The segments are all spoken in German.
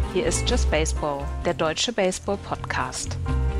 Hier ist Just Baseball, der deutsche Baseball-Podcast.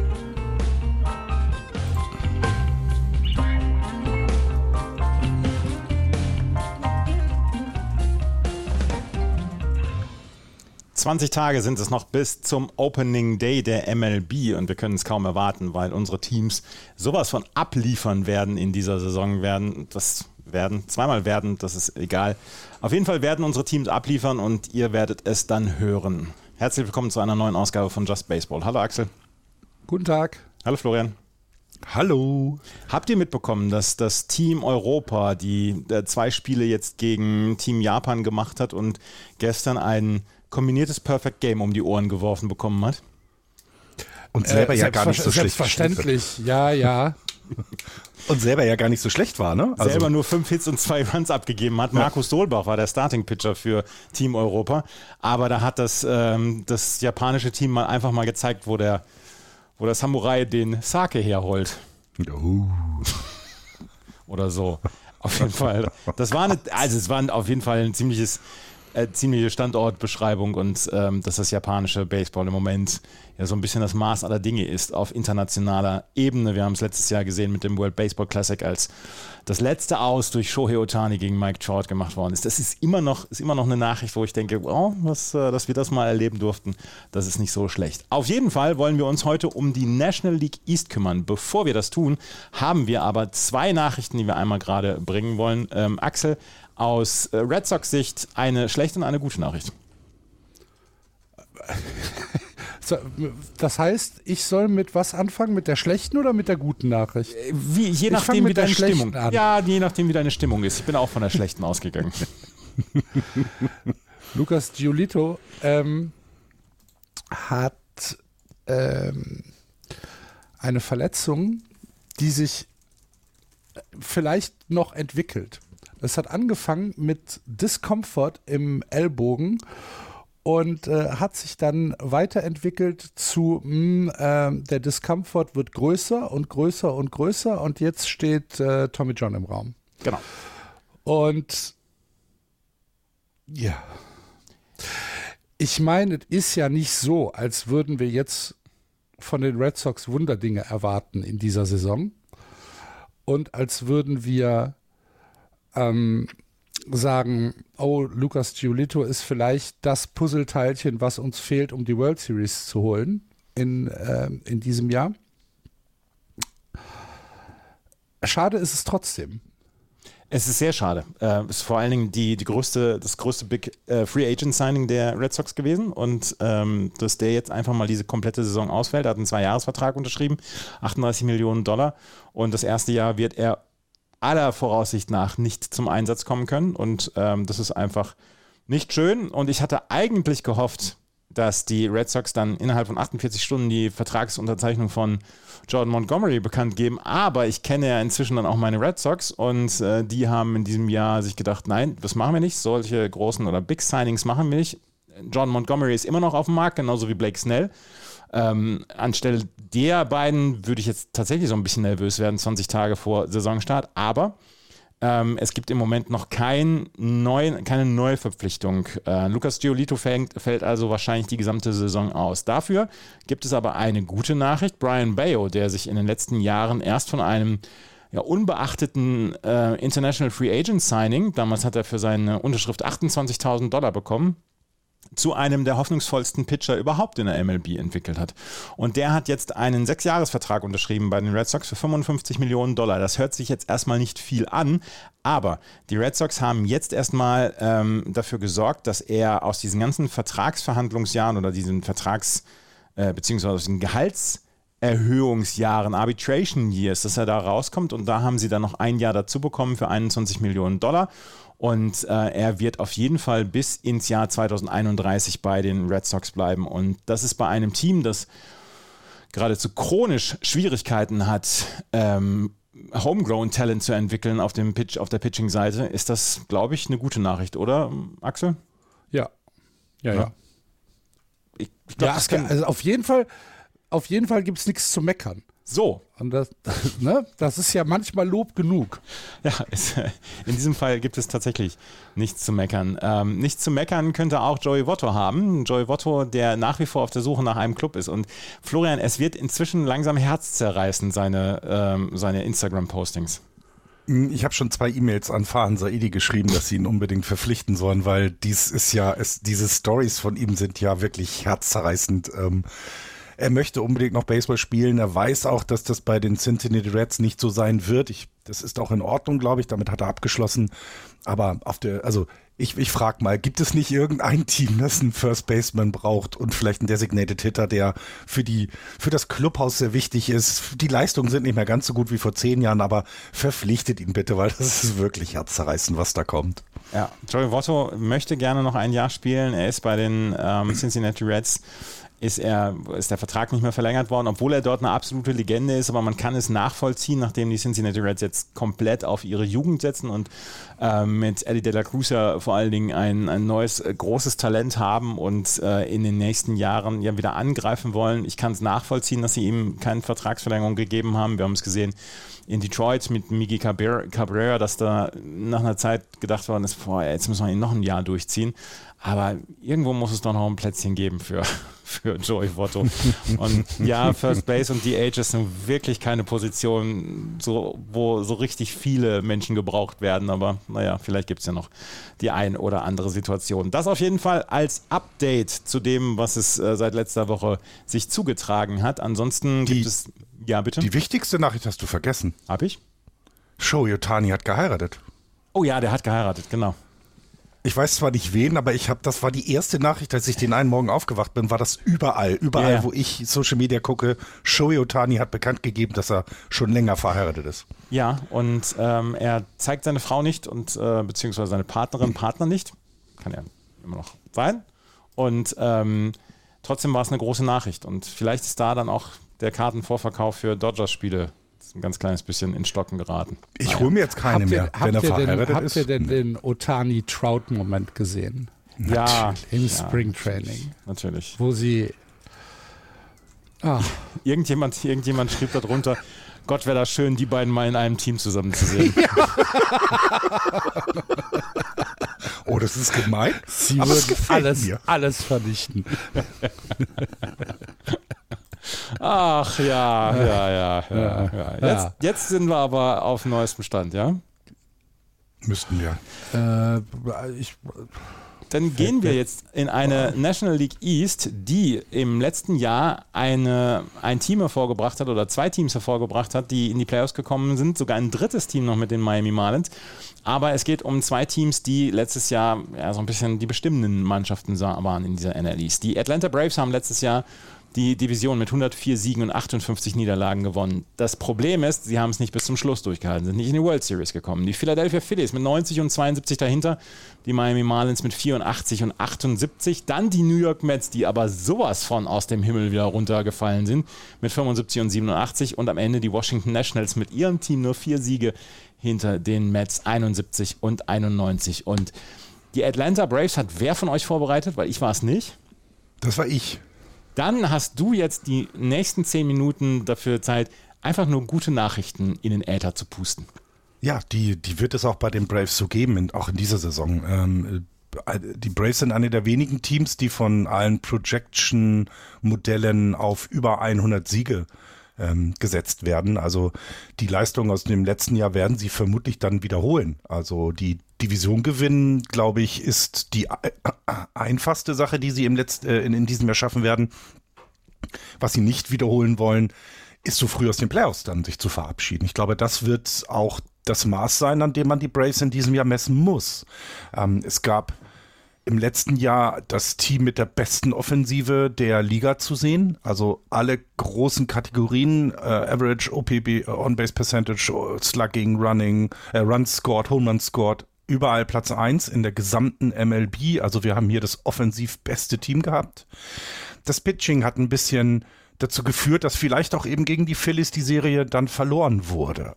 ...20 Tage sind es noch bis zum Opening Day der MLB und wir können es kaum erwarten, weil unsere Teams sowas von abliefern werden in dieser Saison zweimal werden, das ist egal. Auf jeden Fall werden unsere Teams abliefern und ihr werdet es dann hören. Herzlich willkommen zu einer neuen Ausgabe von Just Baseball. Hallo Axel. Guten Tag. Hallo Florian. Hallo. Habt ihr mitbekommen, dass das Team Europa die 2 Spiele jetzt gegen Team Japan gemacht hat und gestern ein kombiniertes Perfect Game um die Ohren geworfen bekommen hat? Und selber ja gar nicht so schlecht. Selbstverständlich, ja. Und selber ja gar nicht so schlecht war, ne? Also selber nur 5 Hits und 2 Runs abgegeben hat. Markus Solbach war der Starting-Pitcher für Team Europa. Aber da hat das japanische Team einfach mal gezeigt, wo der Samurai den Sake herholt. Oder so. Auf jeden Fall. Es war auf jeden Fall ein ziemliche Standortbeschreibung und dass das japanische Baseball im Moment ja so ein bisschen das Maß aller Dinge ist auf internationaler Ebene. Wir haben es letztes Jahr gesehen mit dem World Baseball Classic, als das letzte Aus durch Shohei Ohtani gegen Mike Trout gemacht worden ist. Das ist immer noch eine Nachricht, wo ich denke, dass wir das mal erleben durften, das ist nicht so schlecht. Auf jeden Fall wollen wir uns heute um die National League East kümmern. Bevor wir das tun, haben wir aber 2 Nachrichten, die wir einmal gerade bringen wollen. Axel, aus Red Sox Sicht eine schlechte und eine gute Nachricht. Das heißt, ich soll mit was anfangen? Mit der schlechten oder mit der guten Nachricht? Je nachdem, wie deine Stimmung ist. Ja, je nachdem, wie deine Stimmung ist. Ich bin auch von der schlechten ausgegangen. Lucas Giolito hat eine Verletzung, die sich vielleicht noch entwickelt. Es hat angefangen mit Discomfort im Ellbogen und hat sich dann weiterentwickelt zu, der Discomfort wird größer und größer und größer und jetzt steht Tommy John im Raum. Genau. Und ja, ich meine, es ist ja nicht so, als würden wir jetzt von den Red Sox Wunderdinge erwarten in dieser Saison und als würden wir sagen, Lucas Giolito ist vielleicht das Puzzleteilchen, was uns fehlt, um die World Series zu holen in diesem Jahr. Schade ist es trotzdem. Es ist sehr schade. Es ist vor allen Dingen das größte Big Free Agent Signing der Red Sox gewesen und dass der jetzt einfach mal diese komplette Saison ausfällt. Er hat einen 2-Jahres-Vertrag unterschrieben, $38 Millionen und das erste Jahr wird er aller Voraussicht nach nicht zum Einsatz kommen können und das ist einfach nicht schön und ich hatte eigentlich gehofft, dass die Red Sox dann innerhalb von 48 Stunden die Vertragsunterzeichnung von Jordan Montgomery bekannt geben, aber ich kenne ja inzwischen dann auch meine Red Sox und die haben in diesem Jahr sich gedacht, nein, das machen wir nicht, solche großen oder Big Signings machen wir nicht. Jordan Montgomery ist immer noch auf dem Markt, genauso wie Blake Snell. Anstelle der beiden würde ich jetzt tatsächlich so ein bisschen nervös werden, 20 Tage vor Saisonstart, aber es gibt im Moment noch keine Neuverpflichtung. Lucas Giolito fällt also wahrscheinlich die gesamte Saison aus. Dafür gibt es aber eine gute Nachricht. Brayan Bello, der sich in den letzten Jahren erst von einem unbeachteten International Free Agent Signing, damals hat er für seine Unterschrift $28.000 bekommen, zu einem der hoffnungsvollsten Pitcher überhaupt in der MLB entwickelt hat. Und der hat jetzt einen 6-Jahres-Vertrag unterschrieben bei den Red Sox für $55 Millionen. Das hört sich jetzt erstmal nicht viel an, aber die Red Sox haben jetzt erstmal dafür gesorgt, dass er aus diesen ganzen Vertragsverhandlungsjahren oder diesen beziehungsweise aus den Gehaltserhöhungsjahren, Arbitration Years, dass er da rauskommt und da haben sie dann noch ein Jahr dazu bekommen für $21 Millionen. Und er wird auf jeden Fall bis ins Jahr 2031 bei den Red Sox bleiben. Und das ist bei einem Team, das geradezu chronisch Schwierigkeiten hat, Homegrown Talent zu entwickeln auf der Pitching-Seite, ist das, glaube ich, eine gute Nachricht, oder, Axel? Ja. Ich glaub, also auf jeden Fall gibt es nichts zu meckern. So. Und das ist ja manchmal Lob genug. Ja, in diesem Fall gibt es tatsächlich nichts zu meckern. Nichts zu meckern könnte auch Joey Votto haben. Joey Votto, der nach wie vor auf der Suche nach einem Club ist. Und Florian, es wird inzwischen langsam herzzerreißend, seine Instagram-Postings. Ich habe schon 2 E-Mails an Farhan Saidi geschrieben, dass sie ihn unbedingt verpflichten sollen, weil diese Stories von ihm sind ja wirklich herzzerreißend. Er möchte unbedingt noch Baseball spielen. Er weiß auch, dass das bei den Cincinnati Reds nicht so sein wird. Das ist auch in Ordnung, glaube ich. Damit hat er abgeschlossen. Aber ich frage mal, gibt es nicht irgendein Team, das einen First Baseman braucht und vielleicht einen Designated Hitter, der für das Clubhaus sehr wichtig ist? Die Leistungen sind nicht mehr ganz so gut wie vor 10 Jahren, aber verpflichtet ihn bitte, weil das ist wirklich herzzerreißend, was da kommt. Ja, Joey Votto möchte gerne noch ein Jahr spielen. Er ist bei den Cincinnati Reds. Ist der Vertrag nicht mehr verlängert worden, obwohl er dort eine absolute Legende ist, aber man kann es nachvollziehen, nachdem die Cincinnati Reds jetzt komplett auf ihre Jugend setzen und mit Eddie De La Cruz ja vor allen Dingen ein neues, großes Talent haben und in den nächsten Jahren ja wieder angreifen wollen. Ich kann es nachvollziehen, dass sie ihm keine Vertragsverlängerung gegeben haben. Wir haben es gesehen in Detroit mit Miggy Cabrera, dass da nach einer Zeit gedacht worden ist, jetzt müssen wir ihn noch ein Jahr durchziehen. Aber irgendwo muss es doch noch ein Plätzchen geben für Joey Votto. Und ja, First Base und DH ist nun wirklich keine Position, wo so richtig viele Menschen gebraucht werden. Aber naja, vielleicht gibt es ja noch die ein oder andere Situation. Das auf jeden Fall als Update zu dem, was es seit letzter Woche sich zugetragen hat. Ansonsten gibt es... Ja, bitte? Die wichtigste Nachricht hast du vergessen. Hab ich? Shohei Ohtani hat geheiratet. Oh ja, der hat geheiratet, genau. Ich weiß zwar nicht wen, aber das war die erste Nachricht, als ich den einen Morgen aufgewacht bin, war das überall, ja. Wo ich Social Media gucke. Shohei Ohtani hat bekannt gegeben, dass er schon länger verheiratet ist. Ja, und er zeigt seine Frau nicht und beziehungsweise seine Partner nicht. Kann ja immer noch sein. Und trotzdem war es eine große Nachricht. Und vielleicht ist da dann auch der Kartenvorverkauf für Dodgers-Spiele ein ganz kleines bisschen ins Stocken geraten. Ich hole mir jetzt keine mehr, wenn er verheiratet ist. Habt ihr denn den Ohtani-Trout-Moment gesehen? Ja. Im Springtraining. Natürlich. Wo sie... Irgendjemand schrieb da drunter, Gott, wäre das schön, die beiden mal in einem Team zusammen zu sehen. Oh, das ist gemein. Sie würden alles vernichten. Ach ja. Jetzt sind wir aber auf neuestem Stand, ja? Müssten wir. Dann gehen wir jetzt in eine National League East, die im letzten Jahr ein Team hervorgebracht hat oder 2 Teams hervorgebracht hat, die in die Playoffs gekommen sind, sogar ein drittes Team noch mit den Miami Marlins. Aber es geht um 2 Teams, die letztes Jahr so ein bisschen die bestimmenden Mannschaften waren in dieser NL East. Die Atlanta Braves haben letztes Jahr die Division mit 104 Siegen und 58 Niederlagen gewonnen. Das Problem ist, sie haben es nicht bis zum Schluss durchgehalten, sind nicht in die World Series gekommen. Die Philadelphia Phillies mit 90 und 72 dahinter, die Miami Marlins mit 84 und 78, dann die New York Mets, die aber sowas von aus dem Himmel wieder runtergefallen sind, mit 75 und 87 und am Ende die Washington Nationals mit ihrem Team nur 4 Siege hinter den Mets, 71 und 91. Und die Atlanta Braves hat wer von euch vorbereitet? Weil ich war es nicht. Das war ich. Dann hast du jetzt die nächsten 10 Minuten dafür Zeit, einfach nur gute Nachrichten in den Äther zu pusten. Ja, die wird es auch bei den Braves so geben, auch in dieser Saison. Die Braves sind eine der wenigen Teams, die von allen Projection-Modellen auf über 100 Siege gesetzt werden. Also die Leistung aus dem letzten Jahr werden sie vermutlich dann wiederholen. Also die Division gewinnen, glaube ich, ist die einfachste Sache, die sie in diesem Jahr schaffen werden. Was sie nicht wiederholen wollen, ist so früh aus den Playoffs dann sich zu verabschieden. Ich glaube, das wird auch das Maß sein, an dem man die Braves in diesem Jahr messen muss. Es gab im letzten Jahr das Team mit der besten Offensive der Liga zu sehen. Also alle großen Kategorien, Average, OPB, On-Base Percentage, Slugging, Running, Runs scored, Home Runs scored, überall Platz 1 in der gesamten MLB. Also wir haben hier das offensiv beste Team gehabt. Das Pitching hat ein bisschen dazu geführt, dass vielleicht auch eben gegen die Phillies die Serie dann verloren wurde.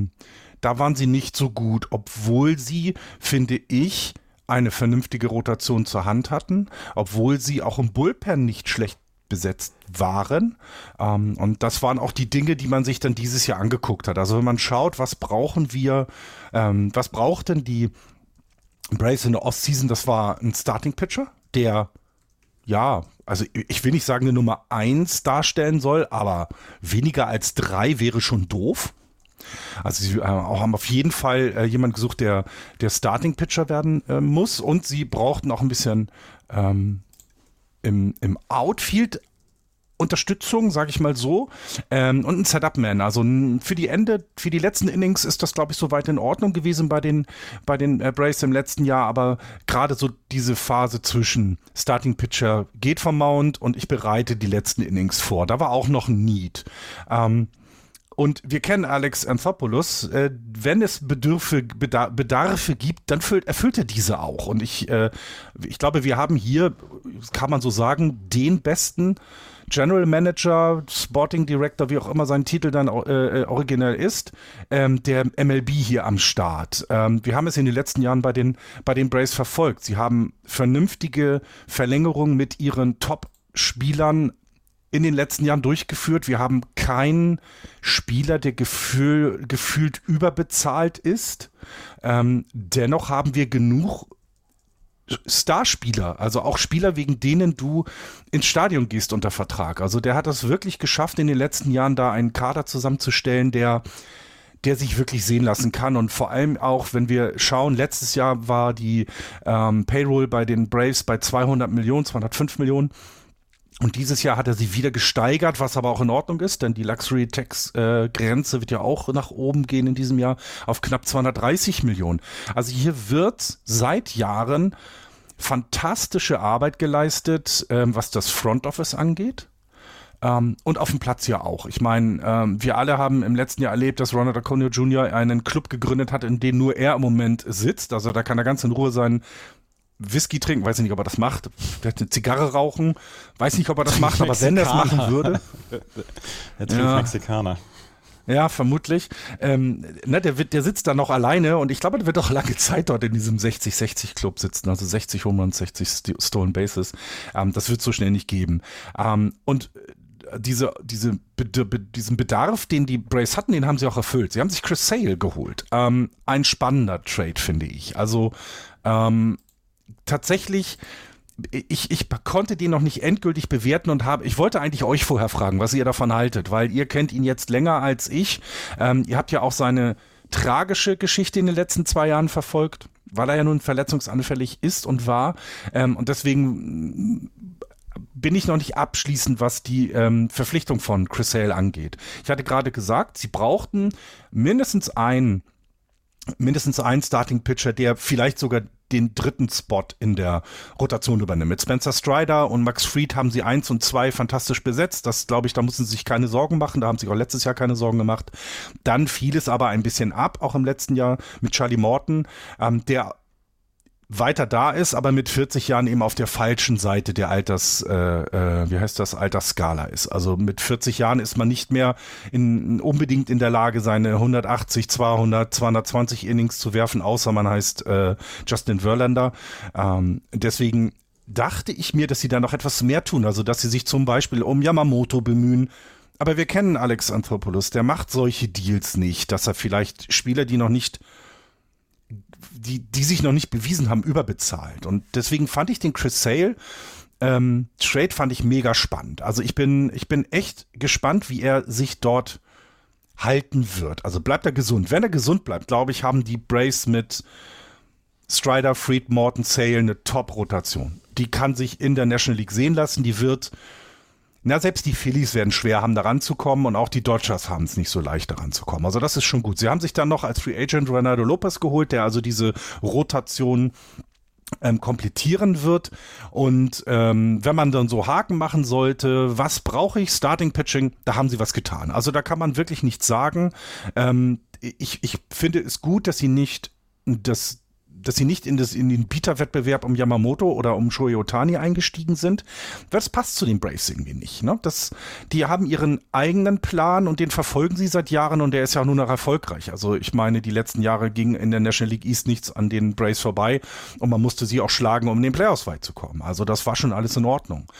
Da waren sie nicht so gut, obwohl sie, finde ich, eine vernünftige Rotation zur Hand hatten, obwohl sie auch im Bullpen nicht schlecht besetzt waren. Und das waren auch die Dinge, die man sich dann dieses Jahr angeguckt hat. Also wenn man schaut, was brauchten die Braves in der Ostseason, das war ein Starting-Pitcher, der, ja, also ich will nicht sagen, eine Nummer 1 darstellen soll, aber weniger als 3 wäre schon doof. Also sie haben auf jeden Fall jemanden gesucht, der Starting-Pitcher werden muss, und sie brauchten auch ein bisschen im Outfield Unterstützung, sage ich mal so, und ein Setup-Man. Also für die letzten Innings ist das, glaube ich, soweit in Ordnung gewesen bei den Braves im letzten Jahr, aber gerade so diese Phase zwischen Starting-Pitcher geht vom Mount und ich bereite die letzten Innings vor, da war auch noch ein Need. Und wir kennen Alex Anthopoulos, wenn es Bedarfe gibt, dann erfüllt er diese auch. Und ich glaube, wir haben hier, kann man so sagen, den besten General Manager, Sporting Director, wie auch immer sein Titel dann originell ist, der MLB hier am Start. Wir haben es in den letzten Jahren bei den Braves verfolgt. Sie haben vernünftige Verlängerungen mit ihren Top-Spielern in den letzten Jahren durchgeführt. Wir haben keinen Spieler, der gefühlt überbezahlt ist. Dennoch haben wir genug Starspieler, also auch Spieler, wegen denen du ins Stadion gehst unter Vertrag. Also der hat das wirklich geschafft, in den letzten Jahren da einen Kader zusammenzustellen, der sich wirklich sehen lassen kann. Und vor allem auch, wenn wir schauen, letztes Jahr war die Payroll bei den Braves bei 205 Millionen. Und dieses Jahr hat er sie wieder gesteigert, was aber auch in Ordnung ist, denn die Luxury-Tax-Grenze wird ja auch nach oben gehen in diesem Jahr auf knapp 230 Millionen. Also hier wird seit Jahren fantastische Arbeit geleistet, was das Front Office angeht. Und auf dem Platz ja auch. Ich meine, wir alle haben im letzten Jahr erlebt, dass Ronald Acuna Jr. einen Club gegründet hat, in dem nur er im Moment sitzt. Also da kann er ganz in Ruhe seinen Whisky trinken, weiß ich nicht, ob er das macht. Vielleicht eine Zigarre rauchen, weiß nicht, ob er das macht, aber wenn er es machen würde. Er trinkt Mexikaner. Ja, vermutlich. Der sitzt da noch alleine und ich glaube, der wird auch lange Zeit dort in diesem 60-60-Club sitzen, also 60 Home Runs, 60 Stolen Bases. Das wird es so schnell nicht geben. Und diesen Bedarf, den die Braves hatten, den haben sie auch erfüllt. Sie haben sich Chris Sale geholt. Ein spannender Trade, finde ich. Also tatsächlich, ich konnte den noch nicht endgültig bewerten und ich wollte eigentlich euch vorher fragen, was ihr davon haltet, weil ihr kennt ihn jetzt länger als ich. Ihr habt ja auch seine tragische Geschichte in den letzten 2 Jahren verfolgt, weil er ja nun verletzungsanfällig ist und war. Und deswegen bin ich noch nicht abschließend, was die Verpflichtung von Chris Sale angeht. Ich hatte gerade gesagt, sie brauchten mindestens einen Starting-Pitcher, der vielleicht sogar den 3. Spot in der Rotation übernimmt. Mit Spencer Strider und Max Fried haben sie 1 und 2 fantastisch besetzt. Das, glaube ich, da müssen sie sich keine Sorgen machen. Da haben sie auch letztes Jahr keine Sorgen gemacht. Dann fiel es aber ein bisschen ab, auch im letzten Jahr mit Charlie Morton, der weiter da ist, aber mit 40 Jahren eben auf der falschen Seite der Altersskala ist. Also mit 40 Jahren ist man nicht mehr unbedingt in der Lage, seine 180, 200, 220 Innings zu werfen, außer man heißt Justin Verlander. Deswegen dachte ich mir, dass sie da noch etwas mehr tun, also dass sie sich zum Beispiel um Yamamoto bemühen. Aber wir kennen Alex Anthopoulos, der macht solche Deals nicht, dass er vielleicht Spieler, die sich noch nicht bewiesen haben, überbezahlt. Und deswegen fand ich den Chris Sale Trade fand ich mega spannend. Also ich bin echt gespannt, wie er sich dort halten wird. Also bleibt er gesund. Wenn er gesund bleibt, glaube ich, haben die Braves mit Strider, Fried, Morton, Sale eine Top-Rotation. Die kann sich in der National League sehen lassen. Die wird, selbst die Phillies werden schwer haben, da ranzukommen und auch die Dodgers haben es nicht so leicht, da ranzukommen. Also das ist schon gut. Sie haben sich dann noch als Free Agent Reynaldo Lopez geholt, der also diese Rotation komplettieren wird. Und wenn man dann so Haken machen sollte, was brauche ich? Starting Pitching, da haben sie was getan. Also da kann man wirklich nichts sagen. Ich finde es gut, dass sie nicht in den Bieterwettbewerb um Yamamoto oder um Shohei Ohtani eingestiegen sind. Das passt zu den Braves irgendwie nicht. Ne? Die haben ihren eigenen Plan und den verfolgen sie seit Jahren und der ist ja auch nur noch erfolgreich. Also ich meine, die letzten Jahre ging in der National League East nichts an den Braves vorbei und man musste sie auch schlagen, um in den Playoffs weit zu kommen. Also das war schon alles in Ordnung.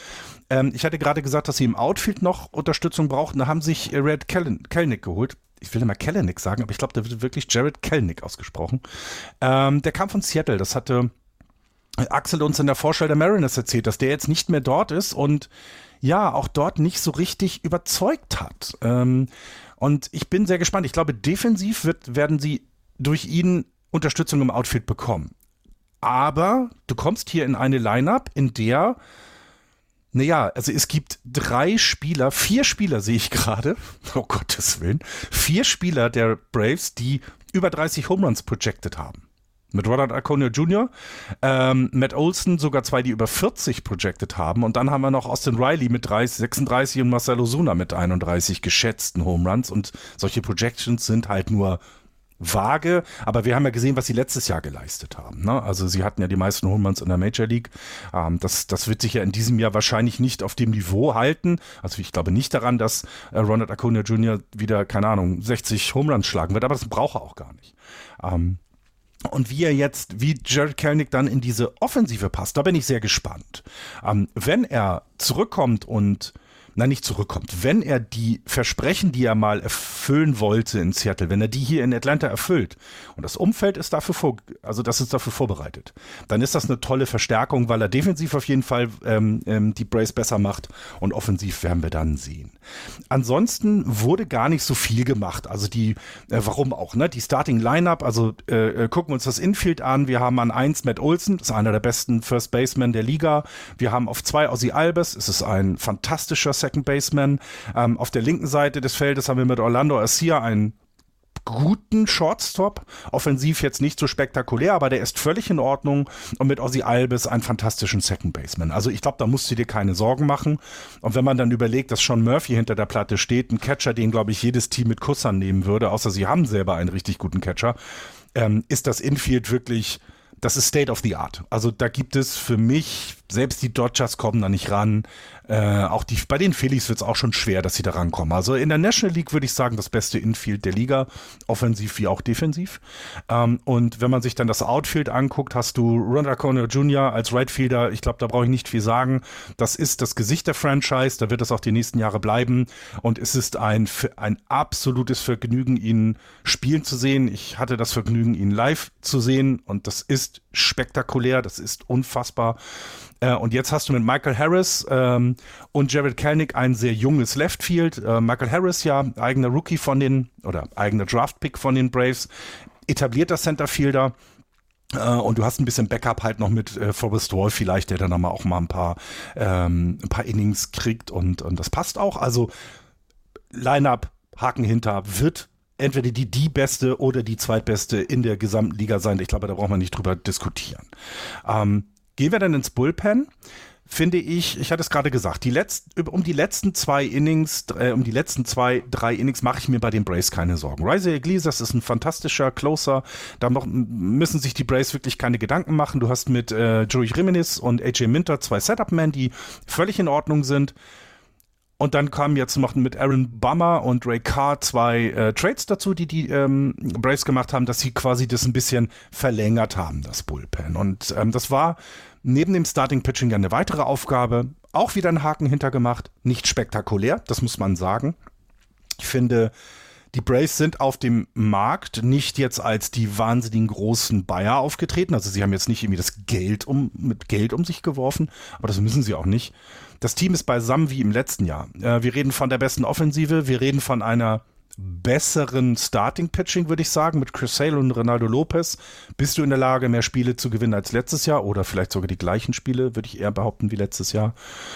Ich hatte gerade gesagt, dass sie im Outfield noch Unterstützung brauchten. Da haben sich Red Kelenic geholt. Ich will immer Kelenic sagen, aber ich glaube, da wird wirklich Jared Kelenic ausgesprochen. Der kam von Seattle. Das hatte Axel uns in der Vorschau der Mariners erzählt, dass der jetzt nicht mehr dort ist und ja, auch dort nicht so richtig überzeugt hat. Und ich bin sehr gespannt. Ich glaube, defensiv werden sie durch ihn Unterstützung im Outfield bekommen. Aber du kommst hier in eine Lineup, in der, also es gibt 4 Spieler sehe ich gerade, oh Gottes Willen, 4 Spieler der Braves, die über 30 Home Runs projected haben. Mit Ronald Acuna Jr., Matt Olson, sogar 2, die über 40 projected haben. Und dann haben wir noch Austin Riley mit 36 und Marcell Ozuna mit 31 geschätzten Home Runs. Und solche Projections sind halt nur vage. Aber wir haben ja gesehen, was sie letztes Jahr geleistet haben. Ne? Also sie hatten ja die meisten Home Runs in der Major League. Das wird sich ja in diesem Jahr wahrscheinlich nicht auf dem Niveau halten. Also ich glaube nicht daran, dass Ronald Acuna Jr. wieder, 60 Home Runs schlagen wird. Aber das braucht er auch gar nicht. Und wie Jared Kelenic dann in diese Offensive passt, da bin ich sehr gespannt. Wenn er wenn er die Versprechen, die er mal erfüllen wollte in Seattle, wenn er die hier in Atlanta erfüllt und das Umfeld ist dafür vorbereitet, dann ist das eine tolle Verstärkung, weil er defensiv auf jeden Fall die Braves besser macht und offensiv werden wir dann sehen. Ansonsten wurde gar nicht so viel gemacht, also warum auch, ne? Die Starting Lineup, also gucken wir uns das Infield an, wir haben an 1 Matt Olson, das ist einer der besten First Basemen der Liga, wir haben auf 2 Ozzy Albies, es ist ein fantastischer Second Baseman, auf der linken Seite des Feldes haben wir mit Orlando Arcia einen guten Shortstop, offensiv jetzt nicht so spektakulär, aber der ist völlig in Ordnung und mit Ozzy Albies einen fantastischen Second Baseman. Also ich glaube, da musst du dir keine Sorgen machen und wenn man dann überlegt, dass Sean Murphy hinter der Platte steht, ein Catcher, den glaube ich jedes Team mit Kuss annehmen würde, außer sie haben selber einen richtig guten Catcher, ist das Infield wirklich, das ist State of the Art. Also da gibt es für mich, selbst die Dodgers kommen da nicht ran. Auch bei den Phillies wird es auch schon schwer, dass sie da rankommen. Also in der National League würde ich sagen, das beste Infield der Liga, offensiv wie auch defensiv. Und wenn man sich dann das Outfield anguckt, hast du Ronald Acuna Jr. als Rightfielder. Ich glaube, da brauche ich nicht viel sagen. Das ist das Gesicht der Franchise, da wird es auch die nächsten Jahre bleiben. Und es ist ein absolutes Vergnügen, ihn spielen zu sehen. Ich hatte das Vergnügen, ihn live zu sehen und das ist spektakulär, das ist unfassbar. Und jetzt hast du mit Michael Harris und Jared Kelenic ein sehr junges Leftfield. Michael Harris ja eigener eigener Draftpick von den Braves, etablierter Centerfielder. Und du hast ein bisschen Backup halt noch mit Forrest Wall vielleicht, der dann auch mal ein paar Innings kriegt und das passt auch. Also Line-Up, Haken hinter, wird entweder die beste oder die zweitbeste in der gesamten Liga sein. Ich glaube, da braucht man nicht drüber diskutieren. Gehen wir dann ins Bullpen, finde ich hatte es gerade gesagt, um die letzten 3 Innings mache ich mir bei den Braves keine Sorgen. Raisel Iglesias ist ein fantastischer Closer, da müssen sich die Braves wirklich keine Gedanken machen. Du hast mit Joey Jimenez und AJ Minter 2 Setup-Men, die völlig in Ordnung sind. Und dann kamen jetzt noch mit Aaron Bummer und Ray Carr 2 Trades dazu, die Braves gemacht haben, dass sie quasi das ein bisschen verlängert haben, das Bullpen. Und das war neben dem Starting-Pitching ja eine weitere Aufgabe. Auch wieder einen Haken hintergemacht. Nicht spektakulär, das muss man sagen. Ich finde, die Braves sind auf dem Markt nicht jetzt als die wahnsinnigen großen Buyer aufgetreten. Also sie haben jetzt nicht irgendwie das Geld mit Geld um sich geworfen, aber das müssen sie auch nicht. Das Team ist beisammen wie im letzten Jahr. Wir reden von der besten Offensive, wir reden von einer besseren Starting-Pitching, würde ich sagen, mit Chris Sale und Ronaldo Lopez. Bist du in der Lage, mehr Spiele zu gewinnen als letztes Jahr oder vielleicht sogar die gleichen Spiele, würde ich eher behaupten, wie letztes Jahr.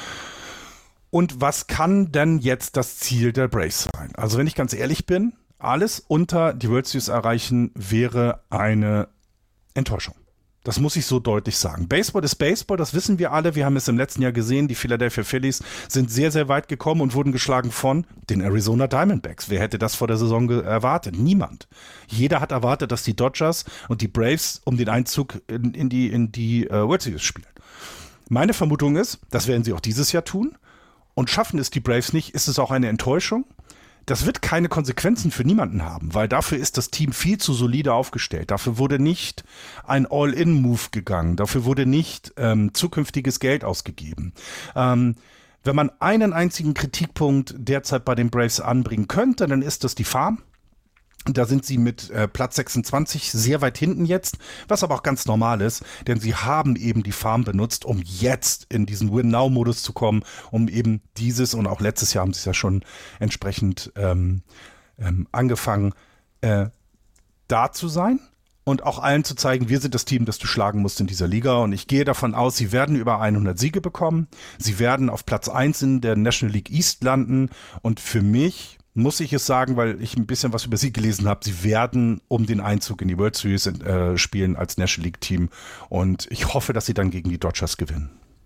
Und was kann denn jetzt das Ziel der Braves sein? Also wenn ich ganz ehrlich bin, alles unter die World Series erreichen wäre eine Enttäuschung. Das muss ich so deutlich sagen. Baseball ist Baseball, das wissen wir alle. Wir haben es im letzten Jahr gesehen. Die Philadelphia Phillies sind sehr, sehr weit gekommen und wurden geschlagen von den Arizona Diamondbacks. Wer hätte das vor der Saison erwartet? Niemand. Jeder hat erwartet, dass die Dodgers und die Braves um den Einzug in die World Series spielen. Meine Vermutung ist, das werden sie auch dieses Jahr tun. Und schaffen es die Braves nicht, ist es auch eine Enttäuschung. Das wird keine Konsequenzen für niemanden haben, weil dafür ist das Team viel zu solide aufgestellt. Dafür wurde nicht ein All-In-Move gegangen. Dafür wurde nicht zukünftiges Geld ausgegeben. Wenn man einen einzigen Kritikpunkt derzeit bei den Braves anbringen könnte, dann ist das die Farm. Da sind sie mit Platz 26 sehr weit hinten jetzt, was aber auch ganz normal ist, denn sie haben eben die Farm benutzt, um jetzt in diesen Win-Now-Modus zu kommen, um eben dieses, und auch letztes Jahr haben sie es ja schon entsprechend angefangen, da zu sein und auch allen zu zeigen, wir sind das Team, das du schlagen musst in dieser Liga, und ich gehe davon aus, sie werden über 100 Siege bekommen, sie werden auf Platz 1 in der National League East landen, und für mich muss ich es sagen, weil ich ein bisschen was über sie gelesen habe, sie werden um den Einzug in die World Series spielen als National League Team, und ich hoffe, dass sie dann gegen die Dodgers gewinnen.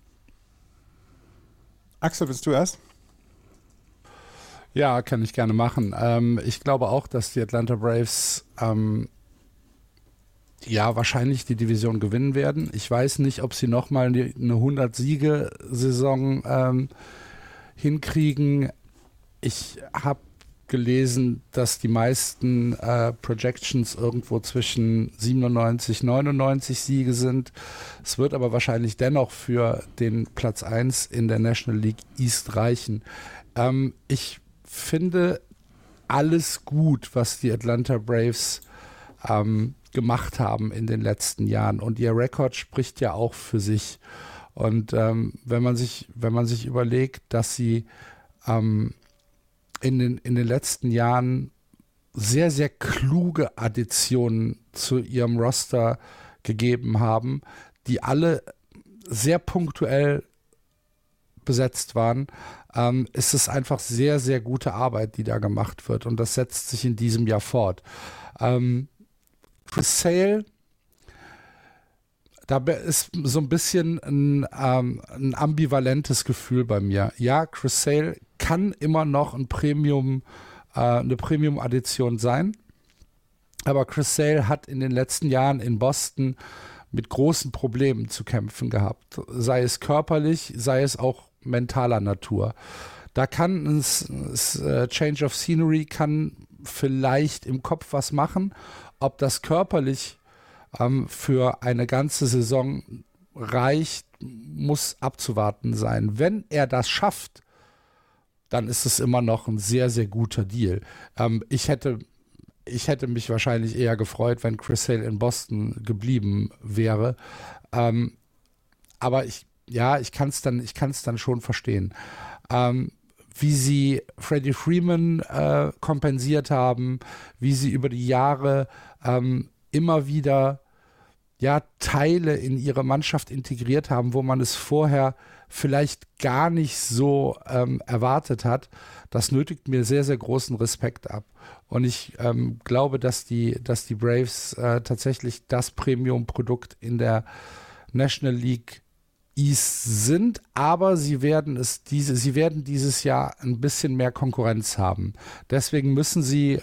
Axel, willst du erst? Ja, kann ich gerne machen. Ich glaube auch, dass die Atlanta Braves wahrscheinlich die Division gewinnen werden. Ich weiß nicht, ob sie nochmal eine 100-Siege-Saison hinkriegen. Ich habe gelesen, dass die meisten Projections irgendwo zwischen 97, 99 Siege sind. Es wird aber wahrscheinlich dennoch für den Platz 1 in der National League East reichen. Ich finde alles gut, was die Atlanta Braves gemacht haben in den letzten Jahren, und ihr Rekord spricht ja auch für sich. Und wenn man sich überlegt, dass sie in den letzten Jahren sehr, sehr kluge Additionen zu ihrem Roster gegeben haben, die alle sehr punktuell besetzt waren, ist es einfach sehr, sehr gute Arbeit, die da gemacht wird, und das setzt sich in diesem Jahr fort. Chris Sale, da ist so ein bisschen ein ambivalentes Gefühl bei mir. Ja, Chris Sale kann immer noch eine Premium-Addition sein, aber Chris Sale hat in den letzten Jahren in Boston mit großen Problemen zu kämpfen gehabt, sei es körperlich, sei es auch mentaler Natur. Da kann ein Change of Scenery kann vielleicht im Kopf was machen, ob das körperlich für eine ganze Saison reicht, muss abzuwarten sein. Wenn er das schafft, dann ist es immer noch ein sehr, sehr guter Deal. Ich hätte mich wahrscheinlich eher gefreut, wenn Chris Sale in Boston geblieben wäre. Aber ich kann es dann schon verstehen. Wie sie Freddie Freeman kompensiert haben, wie sie über die Jahre immer wieder Teile in ihre Mannschaft integriert haben, wo man es vorher vielleicht gar nicht so erwartet hat. Das nötigt mir sehr, sehr großen Respekt ab. Und ich glaube, dass die Braves tatsächlich das Premium-Produkt in der National League East sind, aber sie werden dieses Jahr ein bisschen mehr Konkurrenz haben. Deswegen müssen sie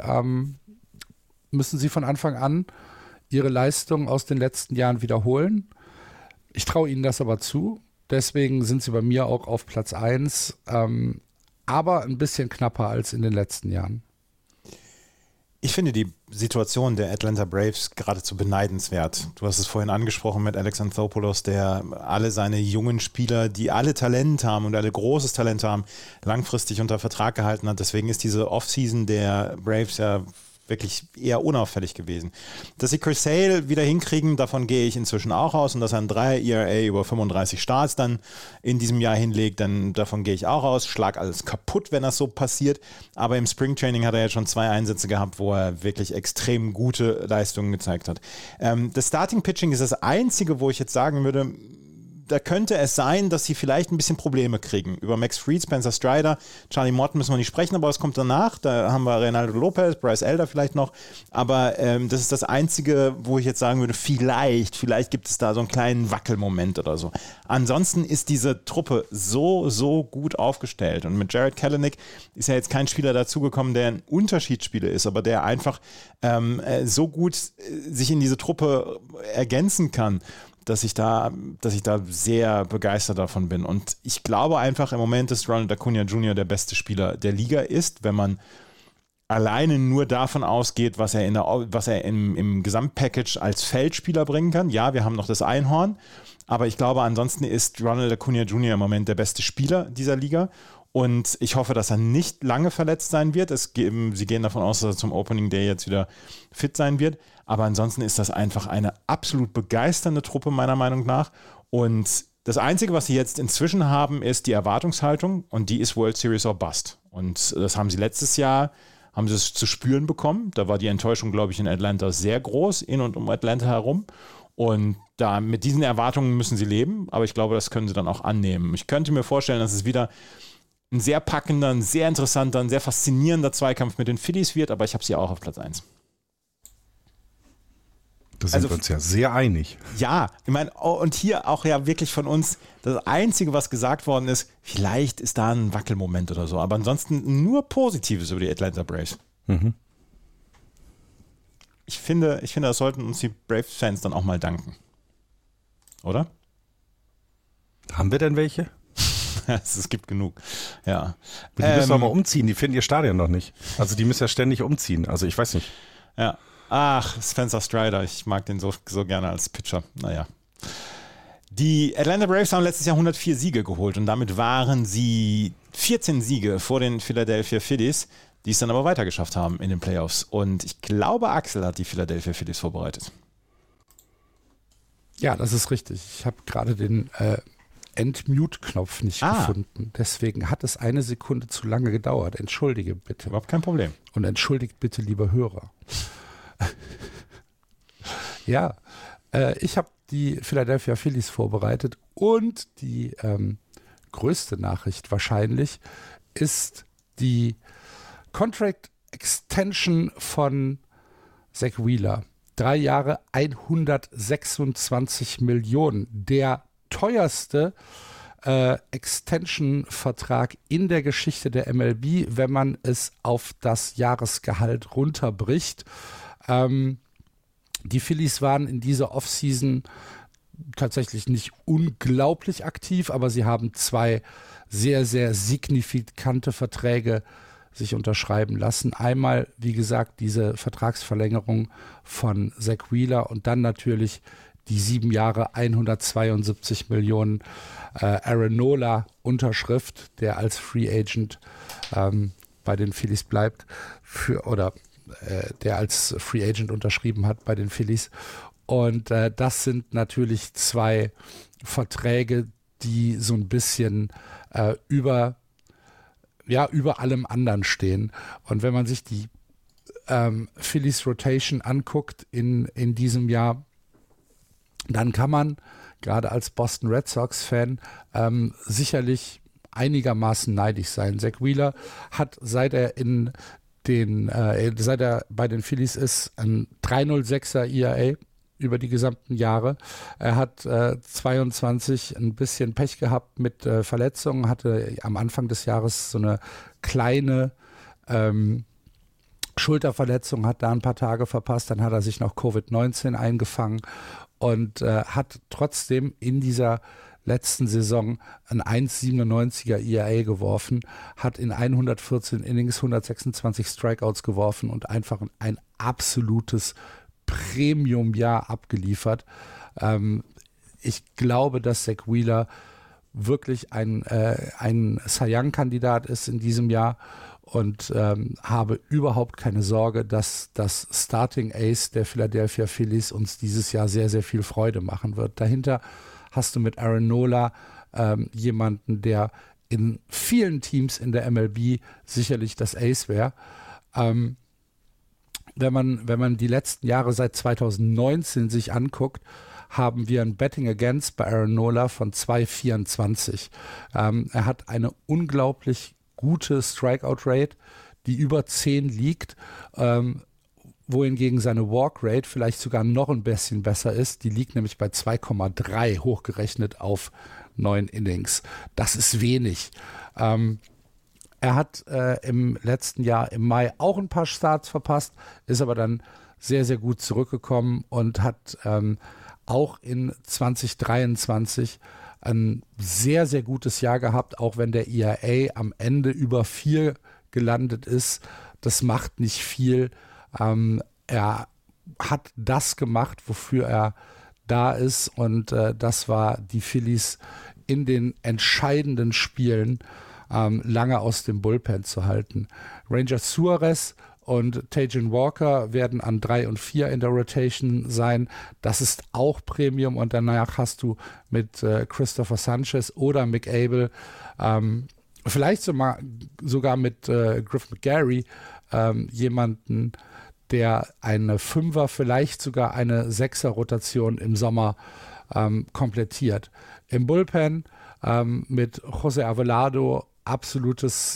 von Anfang an ihre Leistung aus den letzten Jahren wiederholen. Ich traue ihnen das aber zu. Deswegen sind sie bei mir auch auf Platz 1, aber ein bisschen knapper als in den letzten Jahren. Ich finde die Situation der Atlanta Braves geradezu beneidenswert. Du hast es vorhin angesprochen mit Alex Anthopoulos, der alle seine jungen Spieler, die alle Talent haben und alle großes Talent haben, langfristig unter Vertrag gehalten hat. Deswegen ist diese Offseason der Braves ja wirklich eher unauffällig gewesen. Dass sie Chris Sale wieder hinkriegen, davon gehe ich inzwischen auch aus, und dass er ein 3 ERA über 35 Starts dann in diesem Jahr hinlegt, dann davon gehe ich auch aus. Schlag alles kaputt, wenn das so passiert, aber im Springtraining hat er jetzt schon 2 Einsätze gehabt, wo er wirklich extrem gute Leistungen gezeigt hat. Das Starting Pitching ist das einzige, wo ich jetzt sagen würde, da könnte es sein, dass sie vielleicht ein bisschen Probleme kriegen. Über Max Fried, Spencer Strider, Charlie Morton müssen wir nicht sprechen, aber es kommt danach. Da haben wir Reynaldo Lopez, Bryce Elder vielleicht noch. Aber das ist das Einzige, wo ich jetzt sagen würde, vielleicht gibt es da so einen kleinen Wackelmoment oder so. Ansonsten ist diese Truppe so gut aufgestellt. Und mit Jared Kelenic ist ja jetzt kein Spieler dazugekommen, der ein Unterschiedsspieler ist, aber der einfach so gut sich in diese Truppe ergänzen kann, dass ich da sehr begeistert davon bin. Und ich glaube einfach im Moment, dass Ronald Acuna Jr. der beste Spieler der Liga ist, wenn man alleine nur davon ausgeht, was er im Gesamtpackage als Feldspieler bringen kann. Ja, wir haben noch das Einhorn, Aber ich glaube, ansonsten ist Ronald Acuna Jr. im Moment der beste Spieler dieser Liga. Und ich hoffe, dass er nicht lange verletzt sein wird. Sie gehen davon aus, dass er zum Opening Day jetzt wieder fit sein wird. Aber ansonsten ist das einfach eine absolut begeisternde Truppe, meiner Meinung nach. Und das Einzige, was sie jetzt inzwischen haben, ist die Erwartungshaltung. Und die ist World Series or Bust. Und das haben sie letztes Jahr, haben sie es zu spüren bekommen. Da war die Enttäuschung, glaube ich, in Atlanta sehr groß, in und um Atlanta herum. Und mit diesen Erwartungen müssen sie leben. Aber ich glaube, das können sie dann auch annehmen. Ich könnte mir vorstellen, dass es wieder ein sehr packender, ein sehr interessanter, ein sehr faszinierender Zweikampf mit den Phillies wird, aber ich habe sie auch auf Platz 1. Da sind wir uns ja sehr einig. Ja, ich meine, und hier auch ja wirklich von uns, das Einzige, was gesagt worden ist, vielleicht ist da ein Wackelmoment oder so, aber ansonsten nur Positives über die Atlanta Braves. Mhm. Ich finde, das sollten uns die Braves-Fans dann auch mal danken. Oder? Haben wir denn welche? Es gibt genug, ja. Die müssen aber umziehen, die finden ihr Stadion noch nicht. Also die müssen ja ständig umziehen, also ich weiß nicht. Ja, ach, Spencer Strider, ich mag den so gerne als Pitcher, naja. Die Atlanta Braves haben letztes Jahr 104 Siege geholt und damit waren sie 14 Siege vor den Philadelphia Phillies, die es dann aber weitergeschafft haben in den Playoffs. Und ich glaube, Axel hat die Philadelphia Phillies vorbereitet. Ja, das ist richtig. Ich habe gerade den Entmute-Knopf nicht gefunden. Deswegen hat es eine Sekunde zu lange gedauert. Entschuldige bitte. Überhaupt kein Problem. Und entschuldigt bitte, liebe Hörer. Ja, ich habe die Philadelphia Phillies vorbereitet und die größte Nachricht wahrscheinlich ist die Contract Extension von Zach Wheeler. 3 Jahre, 126 Millionen. Der teuerste Extension-Vertrag in der Geschichte der MLB, wenn man es auf das Jahresgehalt runterbricht. Die Phillies waren in dieser Offseason tatsächlich nicht unglaublich aktiv, aber sie haben 2 sehr, sehr signifikante Verträge sich unterschreiben lassen. Einmal, wie gesagt, diese Vertragsverlängerung von Zach Wheeler und dann natürlich die 7 Jahre 172 Millionen Aaron Nola Unterschrift, der als Free Agent bei den Phillies bleibt, der als Free Agent unterschrieben hat bei den Phillies. Und das sind natürlich 2 Verträge, die so ein bisschen über allem anderen stehen. Und wenn man sich die Phillies Rotation anguckt in diesem Jahr, dann kann man gerade als Boston Red Sox-Fan sicherlich einigermaßen neidisch sein. Zach Wheeler hat, seit er bei den Phillies ist, ein 3,06er ERA über die gesamten Jahre. Er hat 22 ein bisschen Pech gehabt mit Verletzungen, hatte am Anfang des Jahres so eine kleine Schulterverletzung, hat da ein paar Tage verpasst, dann hat er sich noch Covid-19 eingefangen und hat trotzdem in dieser letzten Saison ein 1,97er ERA geworfen, hat in 114 Innings 126 Strikeouts geworfen und einfach ein absolutes Premium-Jahr abgeliefert. Ich glaube, dass Zach Wheeler wirklich ein Cy Young-Kandidat ist in diesem Jahr und habe überhaupt keine Sorge, dass das Starting Ace der Philadelphia Phillies uns dieses Jahr sehr, sehr viel Freude machen wird. Dahinter hast du mit Aaron Nola jemanden, der in vielen Teams in der MLB sicherlich das Ace wäre. Wenn man die letzten Jahre seit 2019 sich anguckt, haben wir ein Betting Against bei Aaron Nola von 2,24. Er hat eine unglaublich gute Strikeout-Rate, die über 10 liegt, wohingegen seine Walk-Rate vielleicht sogar noch ein bisschen besser ist. Die liegt nämlich bei 2,3 hochgerechnet auf 9 Innings. Das ist wenig. Er hat im letzten Jahr im Mai auch ein paar Starts verpasst, ist aber dann sehr, sehr gut zurückgekommen und hat auch in 2023 ein sehr, sehr gutes Jahr gehabt, auch wenn der ERA am Ende über 4 gelandet ist. Das macht nicht viel. Er hat das gemacht, wofür er da ist und das war die Phillies in den entscheidenden Spielen lange aus dem Bullpen zu halten. Ranger Suarez und Tajan Walker werden an 3 und 4 in der Rotation sein. Das ist auch Premium und danach hast du mit Christopher Sanchez oder Mick Abel, vielleicht sogar mit Griff McGarry, jemanden, der eine 5er, vielleicht sogar eine 6er Rotation im Sommer komplettiert. Im Bullpen mit José Avelado absolutes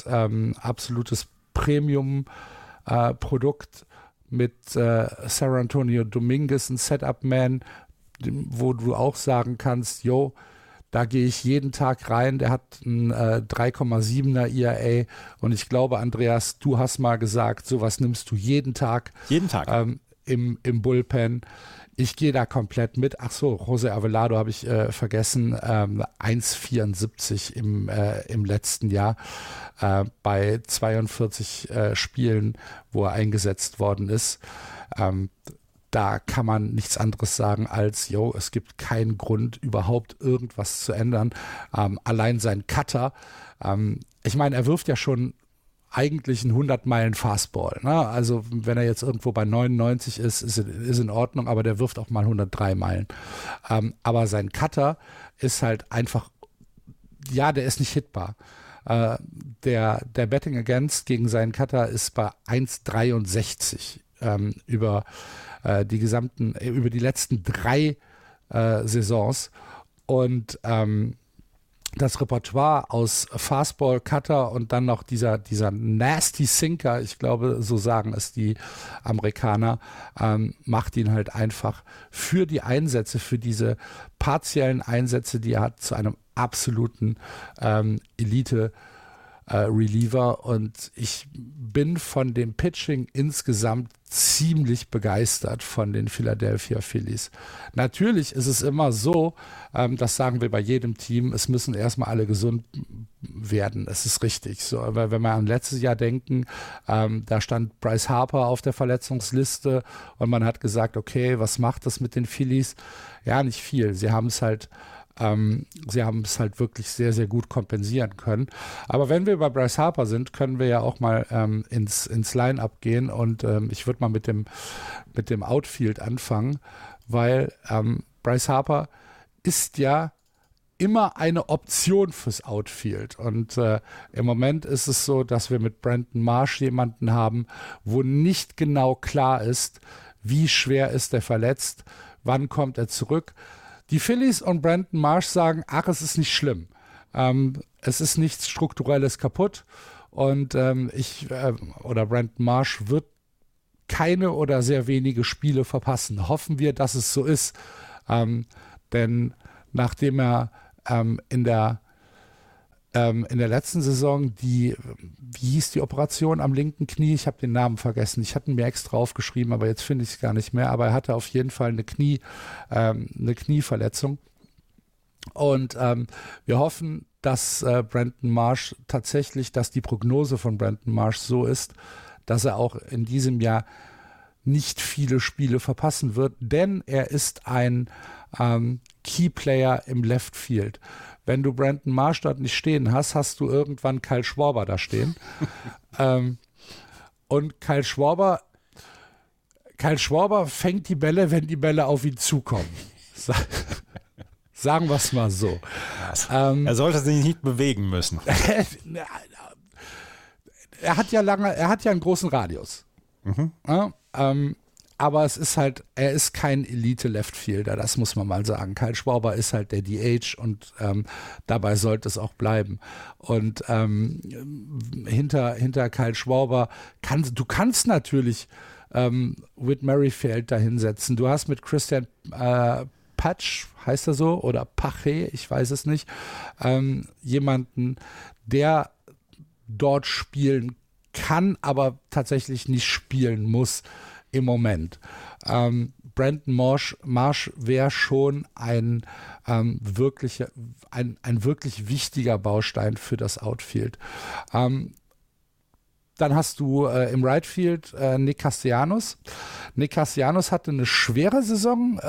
Premium-Produkt mit San Antonio Dominguez, ein Setup-Man, wo du auch sagen kannst, da gehe ich jeden Tag rein, der hat ein 3,7er ERA und ich glaube, Andreas, du hast mal gesagt, sowas nimmst du jeden Tag. Jeden Tag. Im Bullpen. Ich gehe da komplett mit. Ach so, José Avelado habe ich vergessen. 1,74 im letzten Jahr bei 42 Spielen, wo er eingesetzt worden ist. Da kann man nichts anderes sagen als, es gibt keinen Grund, überhaupt irgendwas zu ändern. Allein sein Cutter, ich meine, er wirft ja schon eigentlich ein 100-Meilen-Fastball. Ne? Also wenn er jetzt irgendwo bei 99 ist in Ordnung, aber der wirft auch mal 103 Meilen. Aber sein Cutter ist halt einfach, der ist nicht hitbar. Der Betting Against gegen seinen Cutter ist bei 1,63 über die letzten 3 Saisons. Und das Repertoire aus Fastball, Cutter und dann noch dieser nasty Sinker, ich glaube, so sagen es die Amerikaner, macht ihn halt einfach für die Einsätze, für diese partiellen Einsätze, die er hat, zu einem absoluten Elite Reliever und ich bin von dem Pitching insgesamt ziemlich begeistert von den Philadelphia Phillies. Natürlich ist es immer so, das sagen wir bei jedem Team, es müssen erstmal alle gesund werden. Es ist richtig so. Aber wenn wir an letztes Jahr denken, da stand Bryce Harper auf der Verletzungsliste und man hat gesagt, okay, was macht das mit den Phillies? Ja, nicht viel. Sie haben es halt wirklich sehr, sehr gut kompensieren können. Aber wenn wir bei Bryce Harper sind, können wir ja auch mal ins Line-Up gehen und ich würde mal mit dem Outfield anfangen, weil Bryce Harper ist ja immer eine Option fürs Outfield und im Moment ist es so, dass wir mit Brandon Marsh jemanden haben, wo nicht genau klar ist, wie schwer ist er verletzt, wann kommt er zurück. Die Phillies und Brandon Marsh sagen, es ist nicht schlimm. Es ist nichts Strukturelles kaputt und Brandon Marsh wird keine oder sehr wenige Spiele verpassen. Hoffen wir, dass es so ist. Denn nachdem er in der letzten Saison wie hieß die Operation am linken Knie? Ich habe den Namen vergessen. Ich hatte ihn mir extra aufgeschrieben, aber jetzt finde ich es gar nicht mehr. Aber er hatte auf jeden Fall eine Knieverletzung. Und wir hoffen, dass Brandon Marsh dass die Prognose von Brandon Marsh so ist, dass er auch in diesem Jahr nicht viele Spiele verpassen wird, denn er ist ein Key-Player im Left Field. Wenn du Brandon Marsh dort nicht stehen hast, hast du irgendwann Kyle Schwarber da stehen. Und Kyle Schwarber fängt die Bälle, wenn die Bälle auf ihn zukommen. Sagen wir es mal so. Er sollte sich nicht bewegen müssen. Er hat ja einen großen Radius. Mhm. Ja, aber es ist halt, er ist kein Elite-Left-Fielder, das muss man mal sagen. Kyle Schwarber ist halt der DH und dabei sollte es auch bleiben. Und hinter Kyle Schwarber du kannst natürlich Whit Merrifield da hinsetzen. Du hast mit Christian Patch, heißt er so, oder Pache, ich weiß es nicht, jemanden, der dort spielen kann, aber tatsächlich nicht spielen muss im Moment. Brandon Marsh wäre schon ein wirklich wichtiger Baustein für das Outfield. Dann hast du im Right Field Nick Castellanos. Nick Castellanos hatte eine schwere Saison,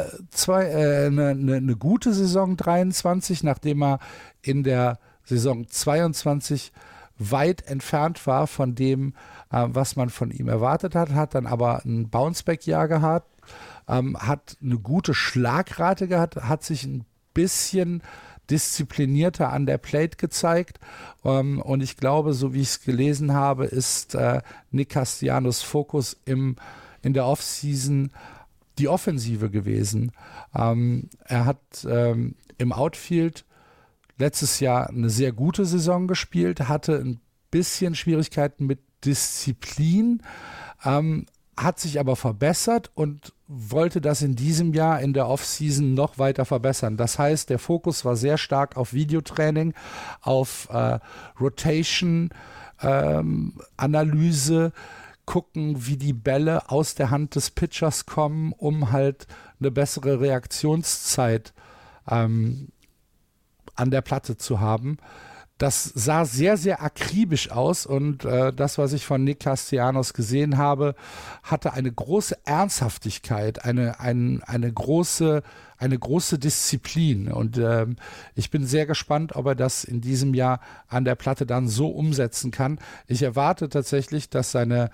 eine gute Saison 23, nachdem er in der Saison 22 weit entfernt war von dem, was man von ihm erwartet hat dann aber ein Bounceback-Jahr gehabt, hat eine gute Schlagrate gehabt, hat sich ein bisschen disziplinierter an der Plate gezeigt und ich glaube, so wie ich es gelesen habe, ist Nick Castellanos Fokus in der Offseason die Offensive gewesen. Er hat im Outfield letztes Jahr eine sehr gute Saison gespielt, hatte ein bisschen Schwierigkeiten mit Disziplin, hat sich aber verbessert und wollte das in diesem Jahr in der Offseason noch weiter verbessern. Das heißt, der Fokus war sehr stark auf Videotraining, auf Rotation, Analyse, gucken, wie die Bälle aus der Hand des Pitchers kommen, um halt eine bessere Reaktionszeit an der Platte zu haben. Das sah sehr, sehr akribisch aus und das, was ich von Nick Castellanos gesehen habe, hatte eine große Ernsthaftigkeit, eine große Disziplin und ich bin sehr gespannt, ob er das in diesem Jahr an der Platte dann so umsetzen kann. Ich erwarte tatsächlich, dass seine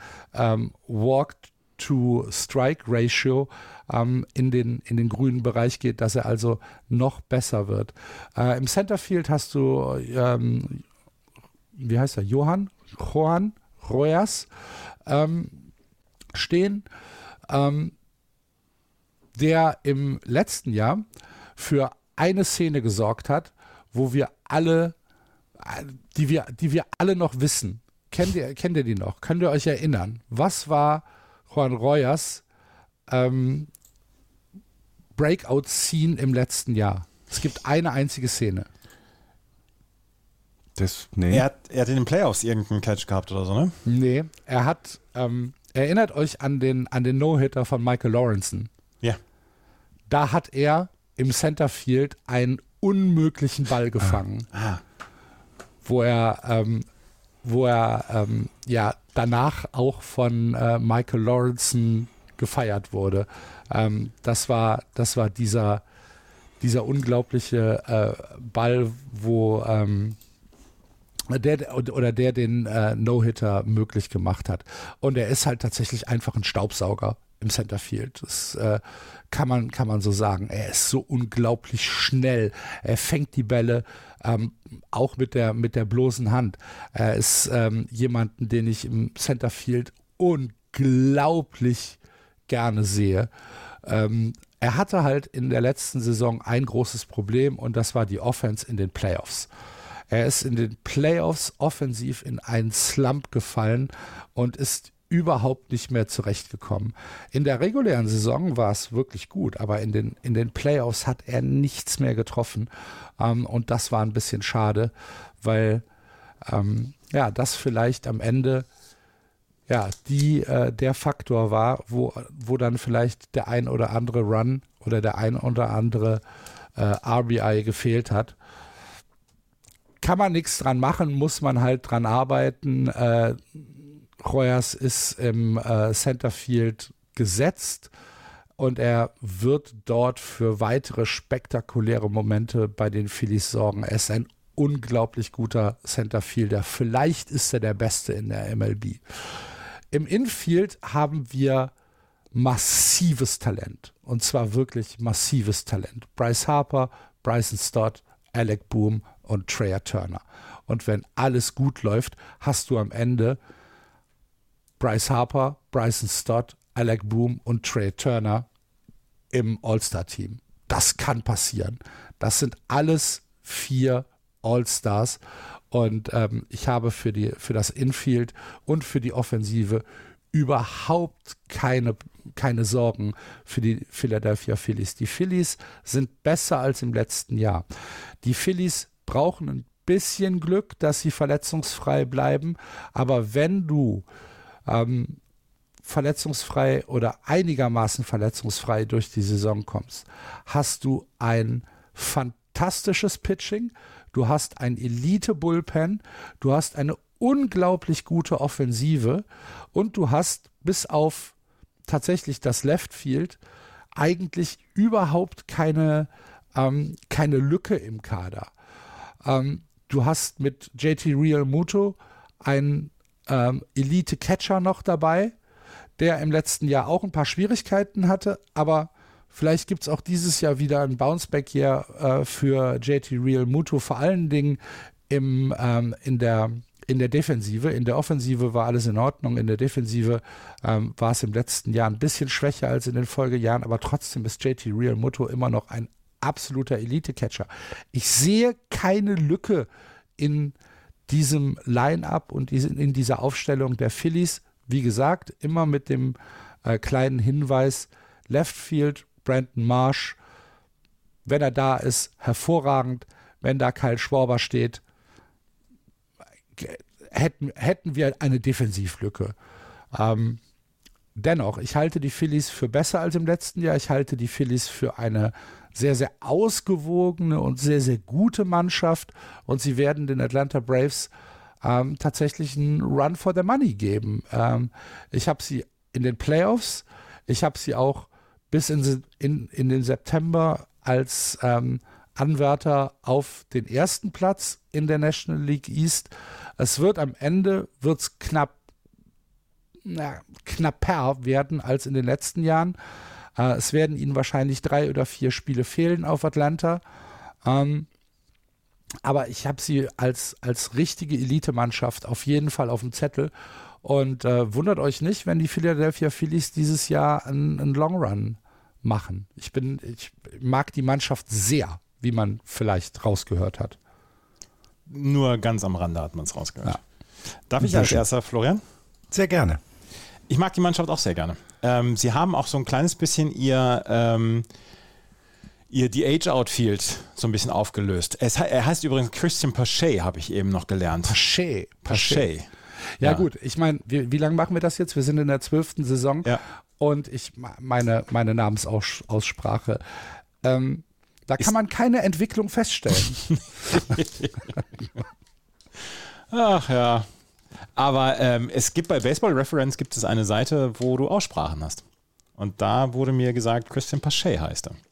Walk-to-Strike-Ratio in den grünen Bereich geht, dass er also noch besser wird. Im Centerfield hast du, wie heißt er, Juan Rojas stehen, der im letzten Jahr für eine Szene gesorgt hat, wo wir alle, die wir alle noch wissen. Kennt ihr die noch? Könnt ihr euch erinnern? Was war Juan Rojas Breakout-Scene im letzten Jahr? Es gibt eine einzige Szene. Er hat in den Playoffs irgendeinen Catch gehabt oder so, ne? Nee, er hat, erinnert euch an den No-Hitter von Michael Lawrenson. Ja. Da hat er im Centerfield einen unmöglichen Ball gefangen, wo er danach auch von Michael Lawrenson gefeiert wurde. Das war dieser unglaubliche Ball, wo der den No-Hitter möglich gemacht hat. Und er ist halt tatsächlich einfach ein Staubsauger im Centerfield. Das kann man so sagen. Er ist so unglaublich schnell. Er fängt die Bälle auch mit der bloßen Hand. Er ist jemanden, den ich im Centerfield unglaublich gerne sehe. Er hatte halt in der letzten Saison ein großes Problem und das war die Offense in den Playoffs. Er ist in den Playoffs offensiv in einen Slump gefallen und ist überhaupt nicht mehr zurechtgekommen. In der regulären Saison war es wirklich gut, aber in den Playoffs hat er nichts mehr getroffen und das war ein bisschen schade, weil das vielleicht am Ende der Faktor war, wo dann vielleicht der ein oder andere Run oder der ein oder andere RBI gefehlt hat. Kann man nichts dran machen, muss man halt dran arbeiten. Rojas ist im Centerfield gesetzt und er wird dort für weitere spektakuläre Momente bei den Phillies sorgen. Er ist ein unglaublich guter Centerfielder. Vielleicht ist er der Beste in der MLB. Im Infield haben wir massives Talent. Und zwar wirklich massives Talent. Bryce Harper, Bryson Stott, Alec Bohm und Trea Turner. Und wenn alles gut läuft, hast du am Ende Bryce Harper, Bryson Stott, Alec Bohm und Trea Turner im All-Star-Team. Das kann passieren. Das sind alles 4 All-Stars. Und ich habe für das Infield und für die Offensive überhaupt keine Sorgen für die Philadelphia Phillies. Die Phillies sind besser als im letzten Jahr. Die Phillies brauchen ein bisschen Glück, dass sie verletzungsfrei bleiben. Aber wenn du verletzungsfrei oder einigermaßen verletzungsfrei durch die Saison kommst, hast du ein fantastisches Pitching, du hast ein Elite-Bullpen, du hast eine unglaublich gute Offensive und du hast bis auf tatsächlich das Left Field eigentlich überhaupt keine Lücke im Kader. Du hast mit JT Realmuto einen Elite-Catcher noch dabei, der im letzten Jahr auch ein paar Schwierigkeiten hatte, aber vielleicht gibt es auch dieses Jahr wieder ein Bounceback-Jahr für JT Realmuto, vor allen Dingen in der Defensive. In der Offensive war alles in Ordnung, in der Defensive war es im letzten Jahr ein bisschen schwächer als in den Folgejahren, aber trotzdem ist JT Realmuto immer noch ein absoluter Elite-Catcher. Ich sehe keine Lücke in diesem Line-Up und in dieser Aufstellung der Phillies. Wie gesagt, immer mit dem kleinen Hinweis, Left Field, Brandon Marsh, wenn er da ist, hervorragend. Wenn da Kyle Schwarber steht, hätten wir eine Defensivlücke. Dennoch, ich halte die Phillies für besser als im letzten Jahr. Ich halte die Phillies für eine sehr, sehr ausgewogene und sehr, sehr gute Mannschaft und sie werden den Atlanta Braves tatsächlich einen Run for the Money geben. Ich habe sie in den Playoffs, ich habe sie auch bis in den September als Anwärter auf den ersten Platz in der National League East. Es wird am Ende knapper werden als in den letzten Jahren. Es werden ihnen wahrscheinlich 3 oder 4 Spiele fehlen auf Atlanta. Aber ich habe sie als richtige Elite-Mannschaft auf jeden Fall auf dem Zettel. Und wundert euch nicht, wenn die Philadelphia Phillies dieses Jahr einen Long Run machen. Ich mag die Mannschaft sehr, wie man vielleicht rausgehört hat. Nur ganz am Rande hat man es rausgehört. Ja. Darf ich als erster, Florian? Sehr gerne. Ich mag die Mannschaft auch sehr gerne. Sie haben auch so ein kleines bisschen ihr DH-Outfield so ein bisschen aufgelöst. Er heißt übrigens Christian Pache, habe ich eben noch gelernt. Pache. Ja gut, ich meine, wie lange machen wir das jetzt? Wir sind in der 12. Saison und meine Namensaussprache, da kann man keine Entwicklung feststellen. Ach ja. Aber es gibt bei Baseball Reference gibt es eine Seite, wo du Aussprachen hast. Und da wurde mir gesagt, Christian Pache heißt er.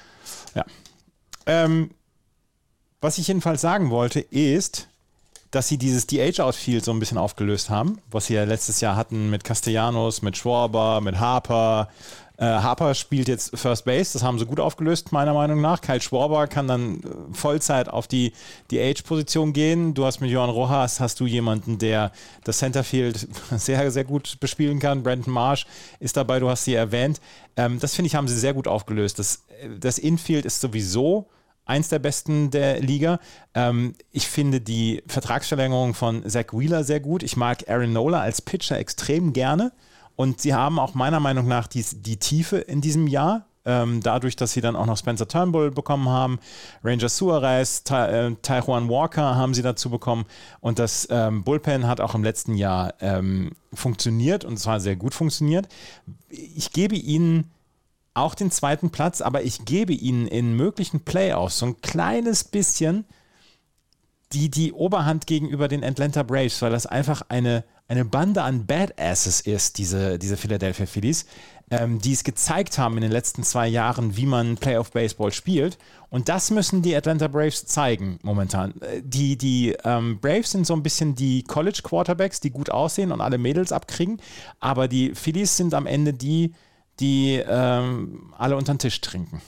Ja. Was ich jedenfalls sagen wollte, ist, dass sie dieses DH-Outfield so ein bisschen aufgelöst haben, was sie ja letztes Jahr hatten mit Castellanos, mit Schwarber, mit Harper. Harper spielt jetzt First Base, das haben sie gut aufgelöst, meiner Meinung nach. Kyle Schwarber kann dann Vollzeit auf die DH-Position gehen. Du hast mit Johan Rojas, hast du jemanden, der das Centerfield sehr, sehr gut bespielen kann. Brandon Marsh ist dabei, du hast sie erwähnt. Das finde ich, haben sie sehr gut aufgelöst. Das Infield ist sowieso eins der besten der Liga. Ich finde die Vertragsverlängerung von Zach Wheeler sehr gut. Ich mag Aaron Nola als Pitcher extrem gerne. Und sie haben auch meiner Meinung nach die Tiefe in diesem Jahr, dadurch, dass sie dann auch noch Spencer Turnbull bekommen haben, Ranger Suarez, Taijuan Walker haben sie dazu bekommen. Und das Bullpen hat auch im letzten Jahr funktioniert und zwar sehr gut funktioniert. Ich gebe ihnen auch den 2. Platz, aber ich gebe ihnen in möglichen Playoffs so ein kleines bisschen die Oberhand gegenüber den Atlanta Braves, weil das einfach eine Bande an Badasses ist, diese Philadelphia Phillies, die es gezeigt haben in den letzten 2 Jahren, wie man Playoff-Baseball spielt. Und das müssen die Atlanta Braves zeigen momentan. Die Braves sind so ein bisschen die College-Quarterbacks, die gut aussehen und alle Mädels abkriegen, aber die Phillies sind am Ende die alle unter den Tisch trinken.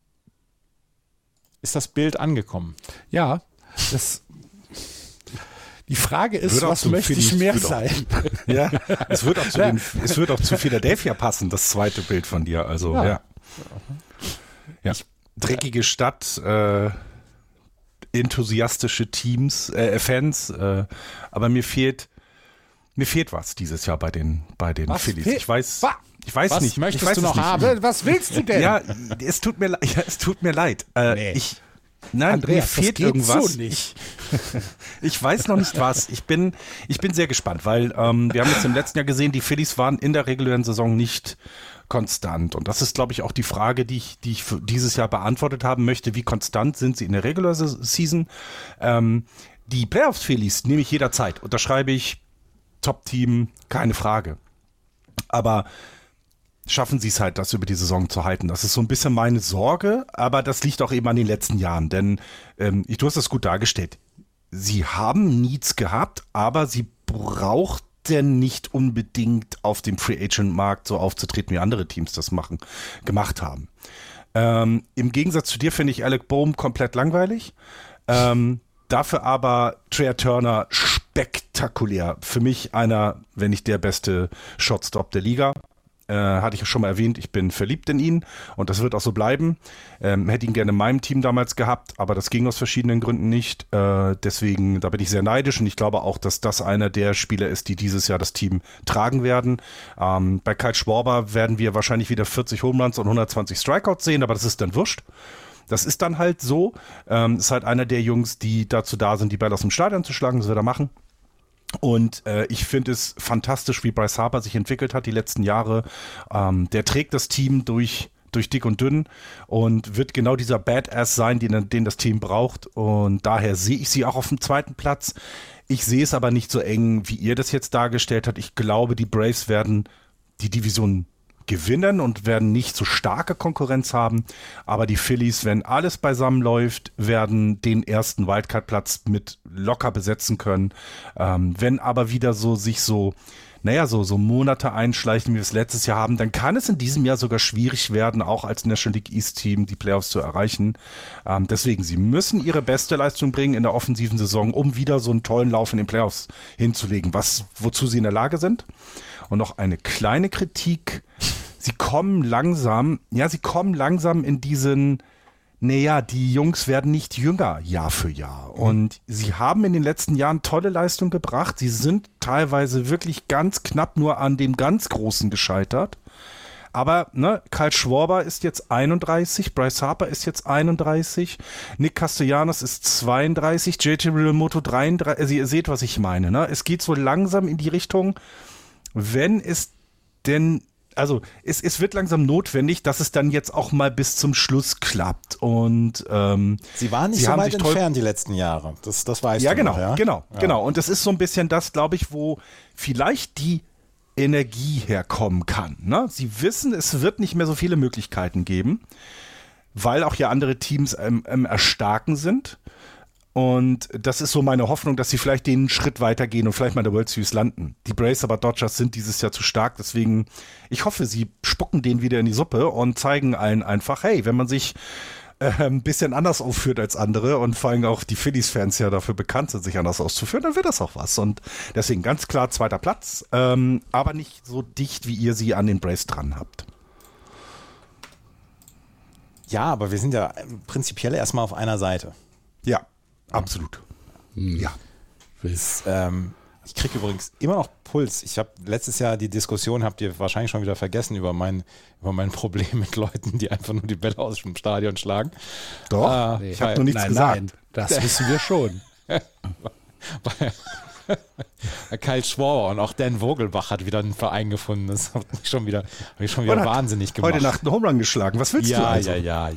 Ist das Bild angekommen? Ja, die Frage ist, was möchte ich mehr sein? Ja, es wird auch zu Philadelphia passen, das zweite Bild von dir. Also, ja. Dreckige Stadt, enthusiastische Teams, Fans, aber mir fehlt was dieses Jahr bei den Phillies. Ich weiß was nicht. Möchtest du noch haben? Was willst du denn? Ja, es tut mir leid. Nein, Andreas, mir fehlt das geht irgendwas. So nicht. Ich weiß noch nicht was. Ich bin sehr gespannt, weil wir haben jetzt im letzten Jahr gesehen, die Phillies waren in der regulären Saison nicht konstant. Und das ist, glaube ich, auch die Frage, die ich für dieses Jahr beantwortet haben möchte. Wie konstant sind sie in der Regular Season? Die Playoffs-Phillies nehme ich jederzeit. Unterschreibe ich, Top-Team, keine Frage. Aber schaffen sie es halt, das über die Saison zu halten. Das ist so ein bisschen meine Sorge, aber das liegt auch eben an den letzten Jahren. Denn du hast das gut dargestellt. Sie haben Needs gehabt, aber sie brauchten nicht unbedingt auf dem Free-Agent-Markt so aufzutreten, wie andere Teams das gemacht haben. Im Gegensatz zu dir finde ich Alec Bohm komplett langweilig. Dafür aber Trea Turner spektakulär. Für mich einer, wenn nicht der beste Shotstop der Liga. Hatte ich schon mal erwähnt, ich bin verliebt in ihn und das wird auch so bleiben. Hätte ihn gerne in meinem Team damals gehabt, aber das ging aus verschiedenen Gründen nicht. Deswegen, da bin ich sehr neidisch und ich glaube auch, dass das einer der Spieler ist, die dieses Jahr das Team tragen werden. Bei Kyle Schwarber werden wir wahrscheinlich wieder 40 Home Runs und 120 Strikeouts sehen, aber das ist dann wurscht. Das ist dann halt so. Ist halt einer der Jungs, die dazu da sind, die Bälle aus dem Stadion zu schlagen, das wird er machen. Und ich finde es fantastisch, wie Bryce Harper sich entwickelt hat die letzten Jahre. Der trägt das Team durch dick und dünn und wird genau dieser Badass sein, den das Team braucht. Und daher sehe ich sie auch auf dem zweiten Platz. Ich sehe es aber nicht so eng, wie ihr das jetzt dargestellt habt. Ich glaube, die Braves werden die Division gewinnen und werden nicht so starke Konkurrenz haben, aber die Phillies, wenn alles beisammen läuft, werden den ersten Wildcard-Platz mit locker besetzen können. Wenn aber wieder so Monate einschleichen, wie wir es letztes Jahr haben, dann kann es in diesem Jahr sogar schwierig werden, auch als National League East Team die Playoffs zu erreichen. Deswegen, sie müssen ihre beste Leistung bringen in der offensiven Saison, um wieder so einen tollen Lauf in den Playoffs hinzulegen, wozu sie in der Lage sind. Und noch eine kleine Kritik. Sie kommen langsam in diesen, die Jungs werden nicht jünger Jahr für Jahr. Und sie haben in den letzten Jahren tolle Leistung gebracht. Sie sind teilweise wirklich ganz knapp nur an dem ganz Großen gescheitert. Aber Kyle Schwarber ist jetzt 31, Bryce Harper ist jetzt 31, Nick Castellanos ist 32, JT Realmuto 33. Also ihr seht, was ich meine. Ne? Es geht so langsam in die Richtung, wenn es denn, also es wird langsam notwendig, dass es dann jetzt auch mal bis zum Schluss klappt. Und sie waren nicht so weit entfernt die letzten Jahre. Das weißt du genau, noch, ja? Genau. Und das ist so ein bisschen das, glaube ich, wo vielleicht die Energie herkommen kann. Ne? Sie wissen, es wird nicht mehr so viele Möglichkeiten geben, weil auch ja andere Teams erstarken sind. Und das ist so meine Hoffnung, dass sie vielleicht den Schritt weitergehen und vielleicht mal in der World Series landen. Die Braves aber Dodgers sind dieses Jahr zu stark, deswegen, ich hoffe, sie spucken den wieder in die Suppe und zeigen allen einfach, hey, wenn man sich ein bisschen anders aufführt als andere und vor allem auch die Phillies-Fans ja dafür bekannt sind, sich anders auszuführen, dann wird das auch was. Und deswegen ganz klar zweiter Platz, aber nicht so dicht, wie ihr sie an den Braves dran habt. Ja, aber wir sind ja prinzipiell erstmal auf einer Seite. Ja. Absolut. Ja. Ich kriege übrigens immer noch Puls. Ich habe letztes Jahr die Diskussion, habt ihr wahrscheinlich schon wieder vergessen, über mein Problem mit Leuten, die einfach nur die Bälle aus dem Stadion schlagen. Doch, ich habe noch nichts gesagt. Nein, das wissen wir schon. Kyle Schwarber und auch Dan Vogelbach hat wieder einen Verein gefunden. Das hat mich schon wieder wahnsinnig gemacht. Heute Nacht einen Home Run geschlagen. Was willst du also? Ja.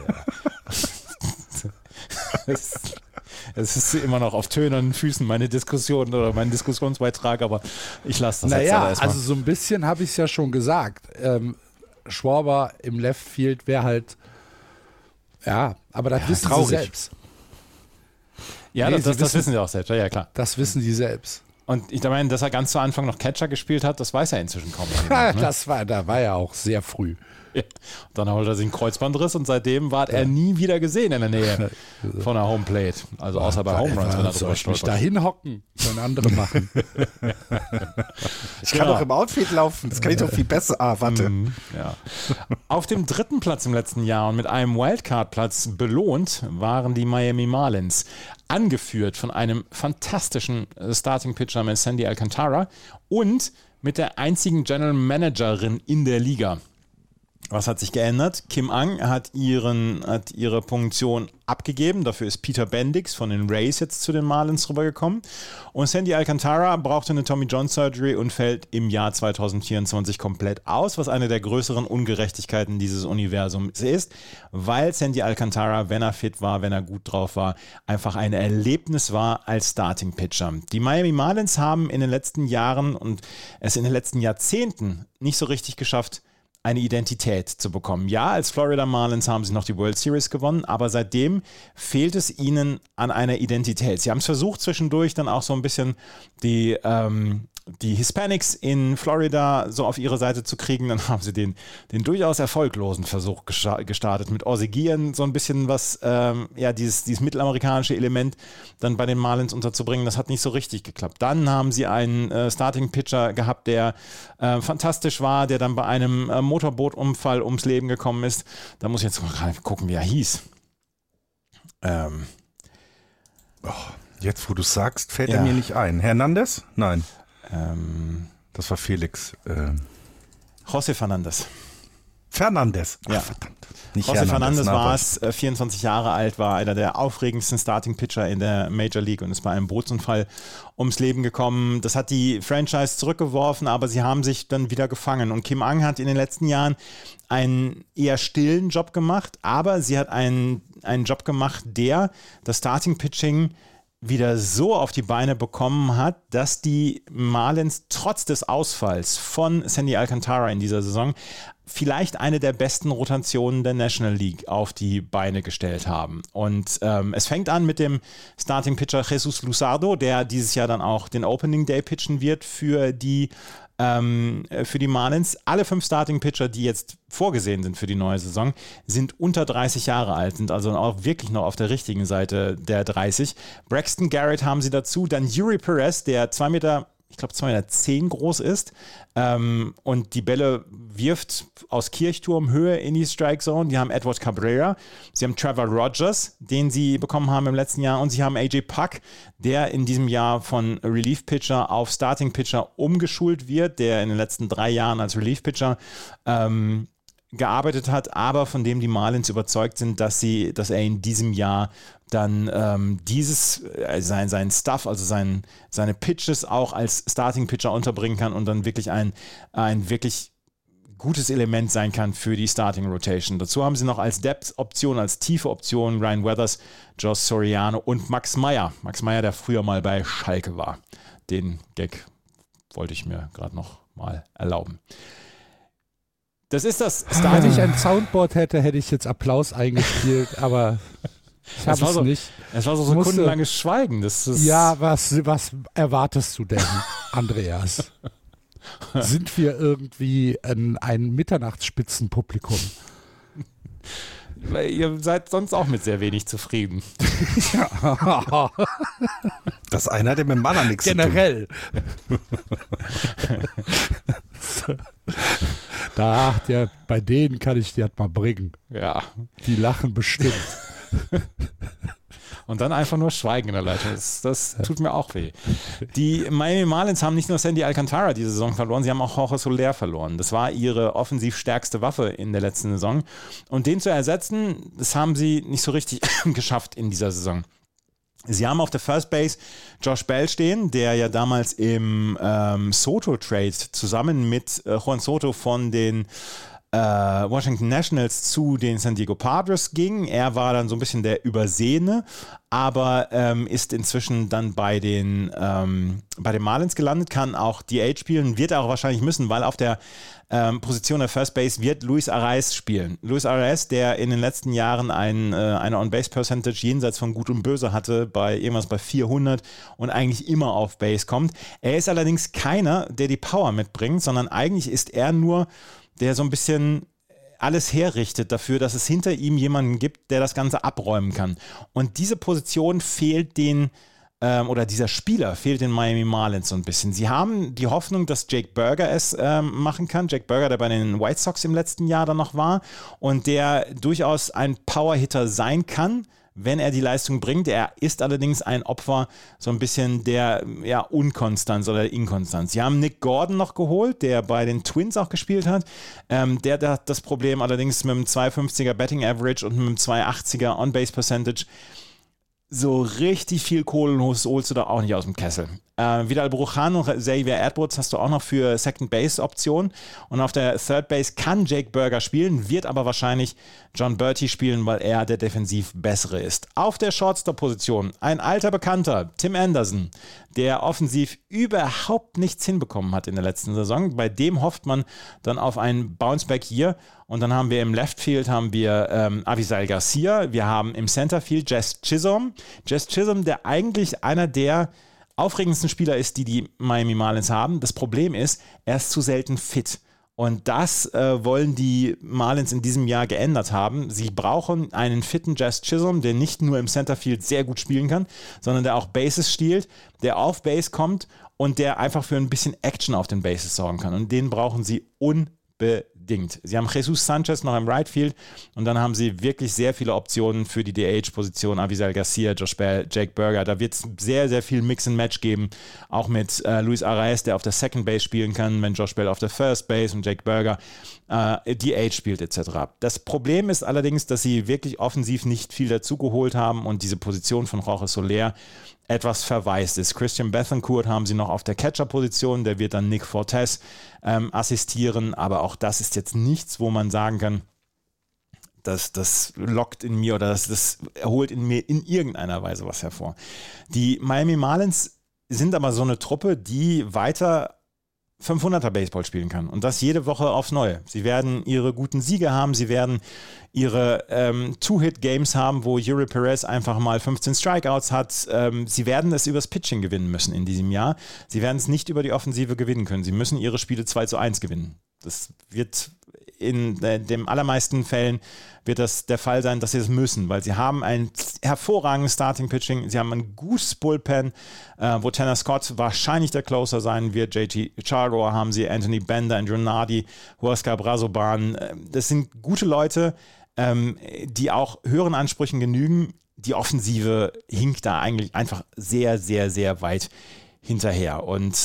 Es ist immer noch auf tönernen Füßen meine Diskussion oder mein Diskussionsbeitrag, aber ich lasse das jetzt erstmal. Also so ein bisschen habe ich es ja schon gesagt. Schwarber im Left Field wäre halt, aber das wissen traurig. sie selbst. Ja, das wissen sie auch selbst, ja klar. Das wissen sie selbst. Und ich meine, dass er ganz zu Anfang noch Catcher gespielt hat, das weiß er inzwischen kaum noch. Ne? Da war er auch sehr früh. Ja. Dann holt er sich einen Kreuzbandriss und seitdem war er nie wieder gesehen in der Nähe von der Homeplate. Also außer bei Home Runs, wenn er drüber stolpert. Da hinhocken, können andere machen. Ich kann doch im Outfield laufen, das kann ich doch viel besser. Warte. Ja. Auf dem 3. Platz im letzten Jahr und mit einem Wildcard-Platz belohnt waren die Miami Marlins. Angeführt von einem fantastischen Starting-Pitcher mit Sandy Alcantara und mit der einzigen General Managerin in der Liga. Was hat sich geändert? Kim Ang hat ihre Punktion abgegeben. Dafür ist Peter Bendix von den Rays jetzt zu den Marlins rübergekommen. Und Sandy Alcantara brauchte eine Tommy John Surgery und fällt im Jahr 2024 komplett aus, was eine der größeren Ungerechtigkeiten dieses Universums ist, weil Sandy Alcantara, wenn er fit war, wenn er gut drauf war, einfach ein Erlebnis war als Starting Pitcher. Die Miami Marlins haben in den letzten Jahren und es in den letzten Jahrzehnten nicht so richtig geschafft, eine Identität zu bekommen. Ja, als Florida Marlins haben sie noch die World Series gewonnen, aber seitdem fehlt es ihnen an einer Identität. Sie haben es versucht, zwischendurch dann auch so ein bisschen die Hispanics in Florida so auf ihre Seite zu kriegen. Dann haben sie den durchaus erfolglosen Versuch gestartet mit Ozzie Guillen, so ein bisschen was, dieses mittelamerikanische Element dann bei den Marlins unterzubringen. Das hat nicht so richtig geklappt. Dann haben sie einen Starting-Pitcher gehabt, der fantastisch war, der dann bei einem Motorbootunfall ums Leben gekommen ist. Da muss ich jetzt mal gucken, wie er hieß. Jetzt, wo du sagst, fällt er mir nicht ein. Hernandez? Nein. Das war Felix. José Fernandez. Fernandez. Ja. Verdammt. Nicht José Fernandez na, war es, 24 Jahre alt, war einer der aufregendsten Starting-Pitcher in der Major League und ist bei einem Bootsunfall ums Leben gekommen. Das hat die Franchise zurückgeworfen, aber sie haben sich dann wieder gefangen. Und Kim Ang hat in den letzten Jahren einen eher stillen Job gemacht, aber sie hat einen Job gemacht, der das Starting-Pitching wieder so auf die Beine bekommen hat, dass die Marlins trotz des Ausfalls von Sandy Alcantara in dieser Saison vielleicht eine der besten Rotationen der National League auf die Beine gestellt haben. Und es fängt an mit dem Starting-Pitcher Jesus Luzardo, der dieses Jahr dann auch den Opening Day pitchen wird für die Marlins. Alle 5 Starting-Pitcher, die jetzt vorgesehen sind für die neue Saison, sind unter 30 Jahre alt, sind also auch wirklich noch auf der richtigen Seite der 30. Braxton Garrett haben sie dazu, dann Yuri Perez, der 2,10 Meter groß ist und die Bälle wirft aus Kirchturmhöhe in die Strike Zone. Die haben Edward Cabrera, sie haben Trevor Rogers, den sie bekommen haben im letzten Jahr, und sie haben AJ Puk, der in diesem Jahr von Relief Pitcher auf Starting Pitcher umgeschult wird, der in den letzten 3 Jahren als Relief Pitcher gearbeitet hat, aber von dem die Marlins überzeugt sind, dass er in diesem Jahr dann sein Stuff, also seine Pitches auch als Starting-Pitcher unterbringen kann und dann wirklich ein wirklich gutes Element sein kann für die Starting-Rotation. Dazu haben sie noch als Depth-Option, als tiefe Option Ryan Weathers, Josh Soriano und Max Meyer. Max Meyer, der früher mal bei Schalke war. Den Gag wollte ich mir gerade noch mal erlauben. Das ist das Wenn ich ein Soundboard hätte, hätte ich jetzt Applaus eingespielt, aber ich habe es nicht. Es war so sekundenlanges Schweigen. Ja, was erwartest du denn, Andreas? Sind wir irgendwie ein Mitternachtsspitzenpublikum? Ihr seid sonst auch mit sehr wenig zufrieden. Ja. Das eine hat ja mit dem anderen nichts generell zu tun. Bei denen kann ich die halt mal bringen. Ja. Die lachen bestimmt. Und dann einfach nur schweigen in der Leitung. Das tut mir auch weh. Die Miami Marlins haben nicht nur Sandy Alcantara diese Saison verloren, sie haben auch Jorge Soler verloren. Das war ihre offensiv stärkste Waffe in der letzten Saison. Und den zu ersetzen, das haben sie nicht so richtig geschafft in dieser Saison. Sie haben auf der First Base Josh Bell stehen, der ja damals im Soto-Trade zusammen mit Juan Soto von den Washington Nationals zu den San Diego Padres ging. Er war dann so ein bisschen der Übersehene, aber ist inzwischen dann bei den Marlins gelandet, kann auch DH spielen, wird er auch wahrscheinlich müssen, weil auf der Position der First Base wird Luis Arraez spielen. Luis Arraez, der in den letzten Jahren eine On-Base-Percentage jenseits von Gut und Böse hatte, bei 400 und eigentlich immer auf Base kommt. Er ist allerdings keiner, der die Power mitbringt, sondern eigentlich ist er nur der so ein bisschen alles herrichtet dafür, dass es hinter ihm jemanden gibt, der das Ganze abräumen kann. Und diese Position fehlt oder dieser Spieler fehlt den Miami Marlins so ein bisschen. Sie haben die Hoffnung, dass Jake Burger es machen kann. Jake Burger, der bei den White Sox im letzten Jahr dann noch war und der durchaus ein Powerhitter sein kann, wenn er die Leistung bringt. Er ist allerdings ein Opfer so ein bisschen der Unkonstanz oder Inkonstanz. Sie haben Nick Gordon noch geholt, der bei den Twins auch gespielt hat. Der hat das Problem allerdings mit einem 2,50er Betting Average und mit einem 2,80er On-Base Percentage. So richtig viel Kohle holst du da auch nicht aus dem Kessel. Vidal Brujan und Xavier Edwards hast du auch noch für Second Base Option. Und auf der Third Base kann Jake Burger spielen, wird aber wahrscheinlich John Berti spielen, weil er der defensiv Bessere ist. Auf der Shortstop-Position ein alter Bekannter, Tim Anderson, der offensiv überhaupt nichts hinbekommen hat in der letzten Saison. Bei dem hofft man dann auf einen Bounceback hier. Und dann haben wir im Left Field Avisail Garcia, wir haben im Center Field Jazz Chisholm. Jazz Chisholm, der eigentlich einer der aufregendsten Spieler ist, die Miami Marlins haben. Das Problem ist, er ist zu selten fit. Und das wollen die Marlins in diesem Jahr geändert haben. Sie brauchen einen fitten Jazz Chisholm, der nicht nur im Centerfield sehr gut spielen kann, sondern der auch Bases stiehlt, der auf Base kommt und der einfach für ein bisschen Action auf den Bases sorgen kann. Und den brauchen sie unbedingt. Sie haben Jesus Sanchez noch im Right Field und dann haben sie wirklich sehr viele Optionen für die DH-Position. Avisail Garcia, Josh Bell, Jake Burger. Da wird es sehr, sehr viel Mix-and-Match geben. Auch mit Luis Arraez, der auf der Second Base spielen kann, wenn Josh Bell auf der First Base und Jake Burger DH spielt etc. Das Problem ist allerdings, dass sie wirklich offensiv nicht viel dazugeholt haben und diese Position von Jorge Soler etwas verwaist ist. Christian Bethancourt haben sie noch auf der Catcher-Position, der wird dann Nick Fortes assistieren, aber auch das ist jetzt nichts, wo man sagen kann, das lockt in mir oder das holt in mir in irgendeiner Weise was hervor. Die Miami Marlins sind aber so eine Truppe, die weiter 500er Baseball spielen kann und das jede Woche aufs Neue. Sie werden ihre guten Siege haben, sie werden ihre Two-Hit-Games haben, wo Eury Perez einfach mal 15 Strikeouts hat. Sie werden es übers Pitching gewinnen müssen in diesem Jahr. Sie werden es nicht über die Offensive gewinnen können. Sie müssen ihre Spiele 2-1 gewinnen. Das wird in den allermeisten Fällen wird das der Fall sein, dass sie es müssen, weil sie haben ein hervorragendes Starting-Pitching, sie haben ein gutes Bullpen, wo Tanner Scott wahrscheinlich der Closer sein wird, JT Chargois haben sie, Anthony Bender, Andrew Nardi, Huascar Brazoban, das sind gute Leute, die auch höheren Ansprüchen genügen. Die Offensive hinkt da eigentlich einfach sehr, sehr, sehr weit hinterher und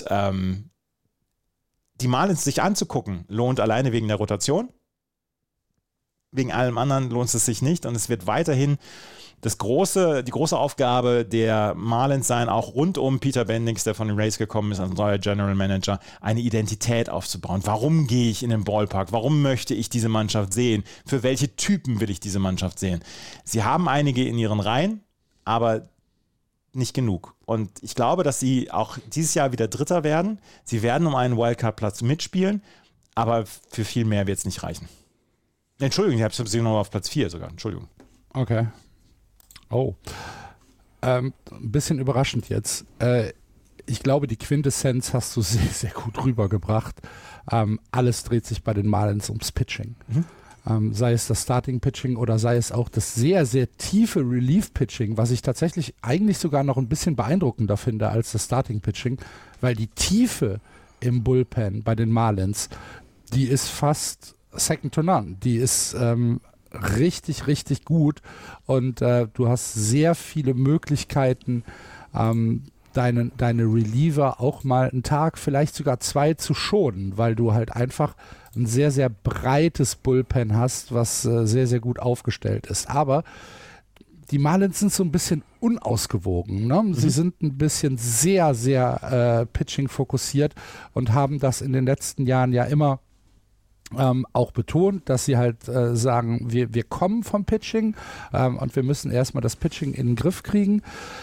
die Marlins sich anzugucken, lohnt alleine wegen der Rotation. Wegen allem anderen lohnt es sich nicht. Und es wird weiterhin die große Aufgabe der Marlins sein, auch rund um Peter Bendix, der von den Rays gekommen ist, als neuer General Manager, eine Identität aufzubauen. Warum gehe ich in den Ballpark? Warum möchte ich diese Mannschaft sehen? Für welche Typen will ich diese Mannschaft sehen? Sie haben einige in ihren Reihen, aber nicht genug. Und ich glaube, dass sie auch dieses Jahr wieder Dritter werden. Sie werden um einen Wildcard-Platz mitspielen, aber für viel mehr wird es nicht reichen. Entschuldigung, ich habe sie noch auf Platz 4 sogar. Entschuldigung. Okay. Oh. Ein bisschen überraschend jetzt. Ich glaube, die Quintessenz hast du sehr, sehr gut rübergebracht. Alles dreht sich bei den Marlins ums Pitching. Sei es das Starting-Pitching oder sei es auch das sehr, sehr tiefe Relief-Pitching, was ich tatsächlich eigentlich sogar noch ein bisschen beeindruckender finde als das Starting-Pitching, weil die Tiefe im Bullpen bei den Marlins, die ist fast second to none. Die ist richtig, richtig gut und du hast sehr viele Möglichkeiten, deine Reliever auch mal einen Tag, vielleicht sogar 2 zu schonen, weil du halt einfach ein sehr, sehr breites Bullpen hast, was sehr, sehr gut aufgestellt ist. Aber die Marlins sind so ein bisschen unausgewogen. Ne? Sie sind ein bisschen sehr, sehr Pitching fokussiert und haben das in den letzten Jahren ja immer auch betont, dass sie halt sagen, wir kommen vom Pitching und wir müssen erstmal das Pitching in den Griff kriegen.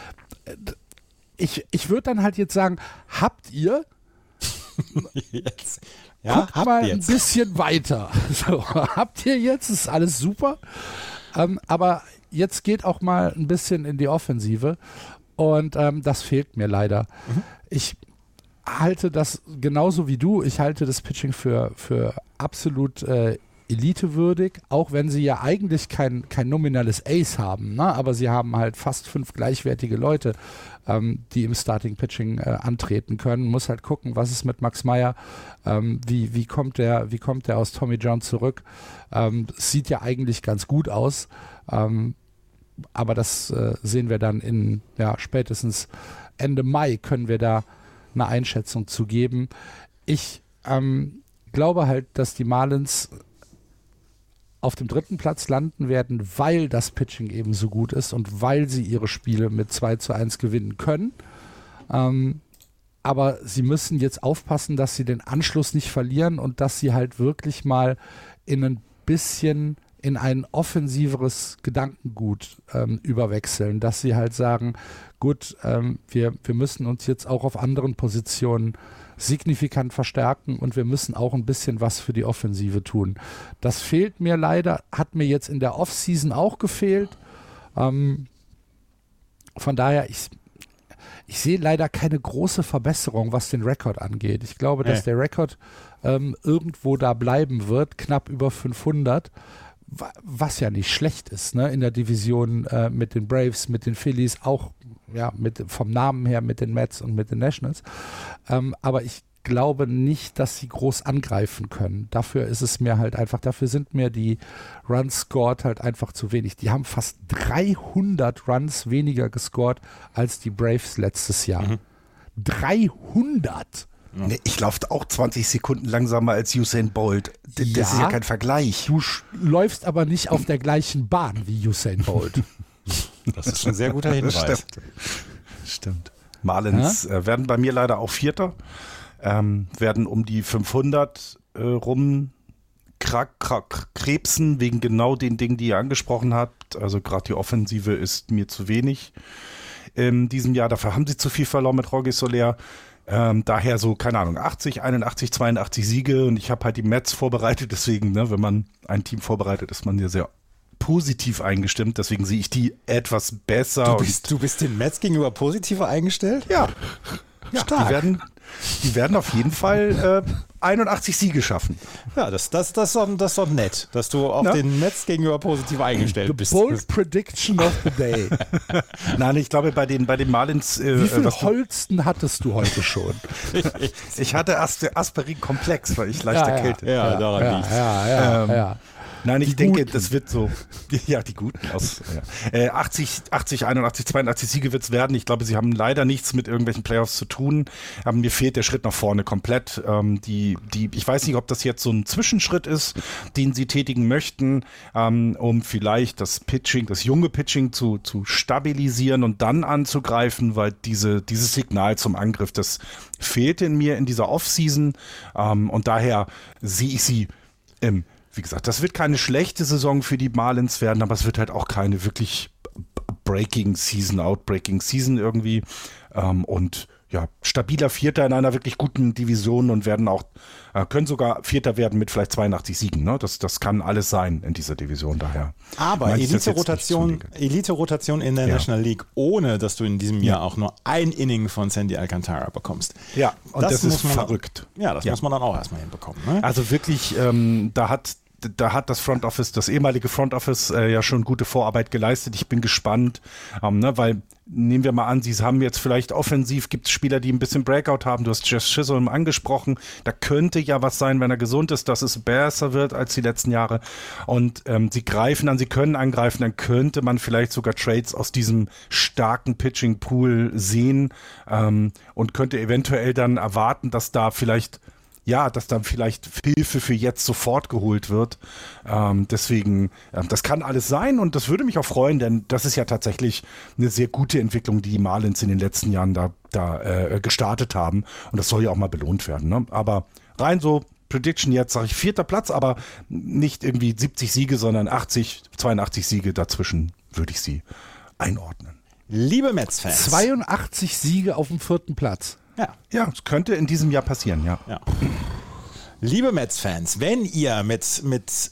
Ich würde dann halt jetzt sagen, habt ihr jetzt. Ja, guckt mal jetzt ein bisschen weiter. So, habt ihr jetzt, ist alles super, aber jetzt geht auch mal ein bisschen in die Offensive und das fehlt mir leider. Ich halte das genauso wie du, ich halte das Pitching für absolut elitewürdig, auch wenn sie ja eigentlich kein nominales Ace haben, ne? Aber sie haben halt fast 5 gleichwertige Leute, die im Starting-Pitching antreten können. Muss halt gucken, was ist mit Max Meyer, wie kommt der aus Tommy John zurück. Sieht ja eigentlich ganz gut aus. Aber das sehen wir dann spätestens Ende Mai können wir da eine Einschätzung zu geben. Ich glaube halt, dass die Marlins auf dem 3. Platz landen werden, weil das Pitching eben so gut ist und weil sie ihre Spiele mit 2-1 gewinnen können. Aber sie müssen jetzt aufpassen, dass sie den Anschluss nicht verlieren und dass sie halt wirklich mal in ein offensiveres Gedankengut überwechseln, dass sie halt sagen, gut, wir müssen uns jetzt auch auf anderen Positionen signifikant verstärken und wir müssen auch ein bisschen was für die Offensive tun. Das fehlt mir leider, hat mir jetzt in der Offseason auch gefehlt. Von daher, ich sehe leider keine große Verbesserung, was den Rekord angeht. Ich glaube, dass der Rekord irgendwo da bleiben wird, knapp über 500, was ja nicht schlecht ist, ne? In der Division mit den Braves, mit den Phillies, auch vom Namen her mit den Mets und mit den Nationals. Aber ich glaube nicht, dass sie groß angreifen können. Dafür sind mir die Runs scored halt einfach zu wenig. Die haben fast 300 Runs weniger gescored als die Braves letztes Jahr. 300! Ja. Nee, ich laufe auch 20 Sekunden langsamer als Usain Bolt. Das ist ja kein Vergleich. Du läufst aber nicht auf der gleichen Bahn wie Usain Bolt. Das ist schon ein sehr guter Hinweis. Stimmt. Marlins werden bei mir leider auch Vierter. Werden um die 500 krebsen, wegen genau den Dingen, die ihr angesprochen habt. Also gerade die Offensive ist mir zu wenig in diesem Jahr. Dafür haben sie zu viel verloren mit Jorge Soler. Daher so, keine Ahnung, 80, 81, 82 Siege und ich habe halt die Mets vorbereitet, deswegen, wenn man ein Team vorbereitet, ist man ja sehr positiv eingestimmt, deswegen sehe ich die etwas besser. Du bist den Mets gegenüber positiver eingestellt? Ja. Stark. Die werden auf jeden Fall 81 Siege schaffen. Ja, das ist doch nett, dass du auf den Mets gegenüber positiv eingestellt bist. Bold Prediction of the Day. Nein, ich glaube bei den Marlins... Wie viel Holsten hattest du heute schon? Ich hatte Aspirin-Komplex, weil ich leicht erkältet. Ja, daran liegt. Ja. Nein, ich denke, das wird so, die Guten aus 80, 81, 82 Siege wird es werden. Ich glaube, sie haben leider nichts mit irgendwelchen Playoffs zu tun. Mir fehlt der Schritt nach vorne komplett. Ich weiß nicht, ob das jetzt so ein Zwischenschritt ist, den sie tätigen möchten, um vielleicht das junge Pitching zu stabilisieren und dann anzugreifen, weil dieses Signal zum Angriff, das fehlte in mir in dieser Offseason. Und daher sehe ich sie wie gesagt, das wird keine schlechte Saison für die Marlins werden, aber es wird halt auch keine wirklich outbreaking Season irgendwie. Und stabiler Vierter in einer wirklich guten Division und können sogar Vierter werden mit vielleicht 82 Siegen. Ne? Das kann alles sein in dieser Division daher. Aber Elite-Rotation in der National League, ohne dass du in diesem Jahr auch nur ein Inning von Sandy Alcantara bekommst. Ja, und das ist verrückt. Das muss man dann auch erstmal hinbekommen. Ne? Also wirklich, da hat das ehemalige Front Office ja schon gute Vorarbeit geleistet. Ich bin gespannt, weil nehmen wir mal an, sie haben jetzt vielleicht offensiv, gibt es Spieler, die ein bisschen Breakout haben. Du hast Jeff Chisholm angesprochen. Da könnte ja was sein, wenn er gesund ist, dass es besser wird als die letzten Jahre. Und sie greifen an, sie können angreifen. Dann könnte man vielleicht sogar Trades aus diesem starken Pitching-Pool sehen und könnte eventuell dann erwarten, dass da vielleicht Hilfe für jetzt sofort geholt wird. Deswegen, das kann alles sein und das würde mich auch freuen, denn das ist ja tatsächlich eine sehr gute Entwicklung, die Marlins in den letzten Jahren da gestartet haben und das soll ja auch mal belohnt werden. Ne? Aber rein so Prediction jetzt, sage ich 4. Platz, aber nicht irgendwie 70 Siege, sondern 80, 82 Siege dazwischen würde ich sie einordnen. Liebe Mets-Fans. 82 Siege auf dem 4. Platz. Ja, es könnte in diesem Jahr passieren, ja. Liebe Mets-Fans, wenn ihr mit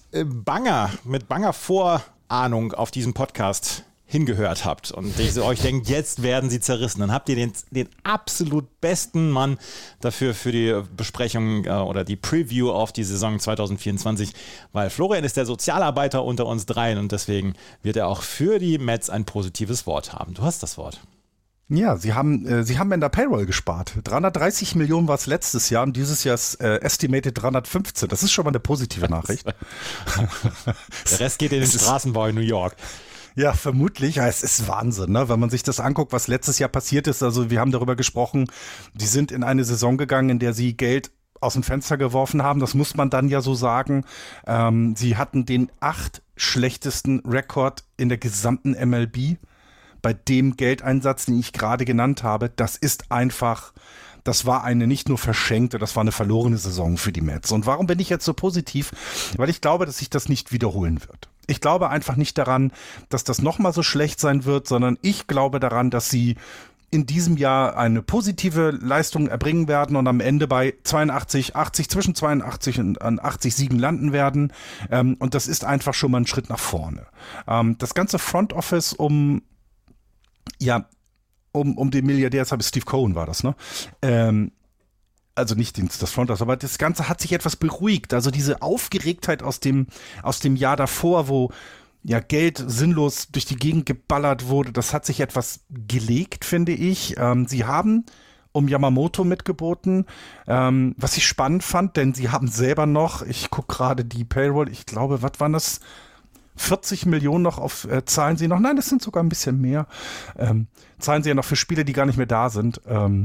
banger Vorahnung auf diesen Podcast hingehört habt und euch denkt, jetzt werden sie zerrissen, dann habt ihr den absolut besten Mann dafür für die Besprechung oder die Preview auf die Saison 2024, weil Florian ist der Sozialarbeiter unter uns dreien und deswegen wird er auch für die Mets ein positives Wort haben. Du hast das Wort. Ja, sie haben in der Payroll gespart. 330 Millionen war es letztes Jahr und dieses Jahr ist estimated 315. Das ist schon mal eine positive Nachricht. Der Rest geht in den Straßenbau in New York. Ja, vermutlich. Ja, es ist Wahnsinn, ne? Wenn man sich das anguckt, was letztes Jahr passiert ist. Also wir haben darüber gesprochen, die sind in eine Saison gegangen, in der sie Geld aus dem Fenster geworfen haben. Das muss man dann ja so sagen. Sie hatten den 8 schlechtesten Rekord in der gesamten MLB. Bei dem Geldeinsatz, den ich gerade genannt habe, das war eine nicht nur verschenkte, das war eine verlorene Saison für die Mets. Und warum bin ich jetzt so positiv? Weil ich glaube, dass sich das nicht wiederholen wird. Ich glaube einfach nicht daran, dass das nochmal so schlecht sein wird, sondern ich glaube daran, dass sie in diesem Jahr eine positive Leistung erbringen werden und am Ende bei 82, 80, zwischen 82 und 80 Siegen landen werden. Und das ist einfach schon mal ein Schritt nach vorne. Das ganze Front Office um den Milliardär, das habe Steve Cohen war das, ne? Also nicht das Front Office, aber das Ganze hat sich etwas beruhigt. Also diese Aufgeregtheit aus dem Jahr davor, wo ja Geld sinnlos durch die Gegend geballert wurde, das hat sich etwas gelegt, finde ich. Sie haben um Yamamoto mitgeboten, was ich spannend fand, denn sie haben selber noch, ich gucke gerade die Payroll, ich glaube, was waren das? 40 Millionen noch zahlen sie noch, nein, das sind sogar ein bisschen mehr, zahlen sie ja noch für Spieler, die gar nicht mehr da sind.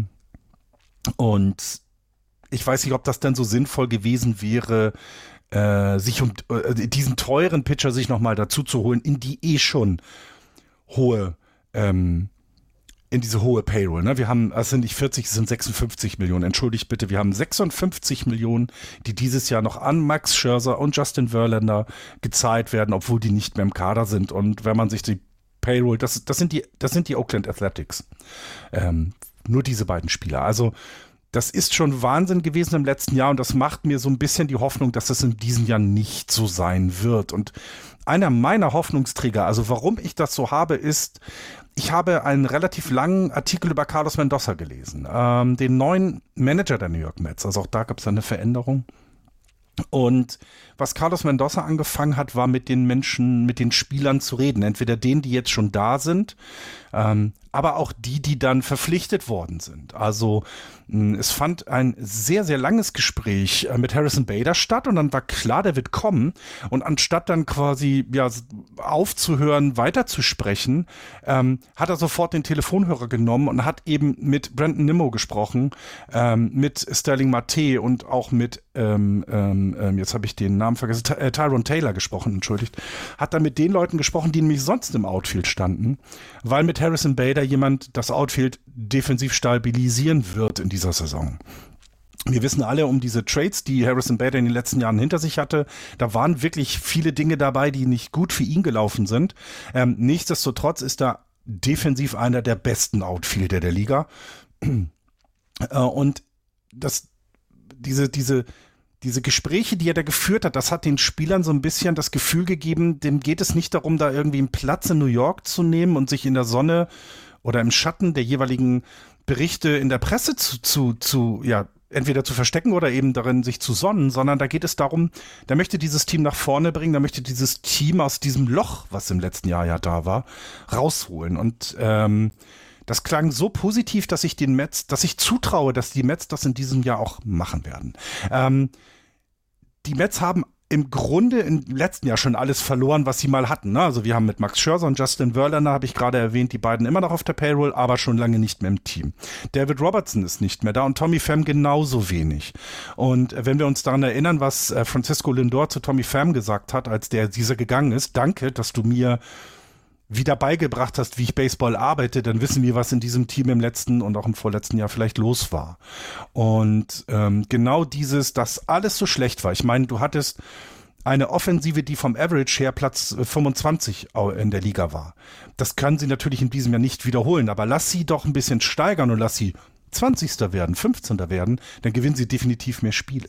Und ich weiß nicht, ob das denn so sinnvoll gewesen wäre, sich diesen teuren Pitcher sich nochmal dazu zu holen, in die schon hohe, in diese hohe Payroll. Ne? Wir haben, es sind nicht 40, es sind 56 Millionen. Entschuldigt bitte, wir haben 56 Millionen, die dieses Jahr noch an Max Scherzer und Justin Verlander gezahlt werden, obwohl die nicht mehr im Kader sind. Und wenn man sich die Payroll, das sind die Oakland Athletics. Nur diese beiden Spieler. Also das ist schon Wahnsinn gewesen im letzten Jahr und das macht mir so ein bisschen die Hoffnung, dass das in diesem Jahr nicht so sein wird. Und einer meiner Hoffnungsträger, also warum ich das so habe, ist, ich habe einen relativ langen Artikel über Carlos Mendoza gelesen, den neuen Manager der New York Mets. Also auch da gab es eine Veränderung. Und was Carlos Mendoza angefangen hat, war mit den Menschen, mit den Spielern zu reden. Entweder denen, die jetzt schon da sind, aber auch die dann verpflichtet worden sind. Also es fand ein sehr, sehr langes Gespräch mit Harrison Bader statt und dann war klar, der wird kommen. Und anstatt dann quasi aufzuhören, weiterzusprechen, hat er sofort den Telefonhörer genommen und hat eben mit Brandon Nimmo gesprochen, mit Sterling Marte und auch mit, jetzt habe ich den Namen vergessen, Tyrone Taylor gesprochen, entschuldigt. Hat dann mit den Leuten gesprochen, die nämlich sonst im Outfield standen, weil mit Harrison Bader jemand das Outfield defensiv stabilisieren wird in dieser Saison. Wir wissen alle um diese Trades, die Harrison Bader in den letzten Jahren hinter sich hatte. Da waren wirklich viele Dinge dabei, die nicht gut für ihn gelaufen sind. Nichtsdestotrotz ist er defensiv einer der besten Outfielder der Liga. Und diese Gespräche, die er da geführt hat, das hat den Spielern so ein bisschen das Gefühl gegeben, dem geht es nicht darum, da irgendwie einen Platz in New York zu nehmen und sich in der Sonne oder im Schatten der jeweiligen Berichte in der Presse entweder zu verstecken oder eben darin sich zu sonnen, sondern da geht es darum, der möchte dieses Team nach vorne bringen, der möchte dieses Team aus diesem Loch, was im letzten Jahr ja da war, rausholen. Und das klang so positiv, dass ich zutraue, dass die Mets das in diesem Jahr auch machen werden. Die Mets haben im Grunde im letzten Jahr schon alles verloren, was sie mal hatten. Ne? Also wir haben mit Max Scherzer und Justin Verlander, habe ich gerade erwähnt, die beiden immer noch auf der Payroll, aber schon lange nicht mehr im Team. David Robertson ist nicht mehr da und Tommy Pham genauso wenig. Und wenn wir uns daran erinnern, was Francisco Lindor zu Tommy Pham gesagt hat, als dieser gegangen ist, danke, dass du mir wieder beigebracht hast, wie ich Baseball arbeite, dann wissen wir, was in diesem Team im letzten und auch im vorletzten Jahr vielleicht los war. Und genau dass alles so schlecht war. Ich meine, du hattest eine Offensive, die vom Average her Platz 25 in der Liga war. Das können sie natürlich in diesem Jahr nicht wiederholen, aber lass sie doch ein bisschen steigern und lass sie 20. werden, 15. werden, dann gewinnen sie definitiv mehr Spiele.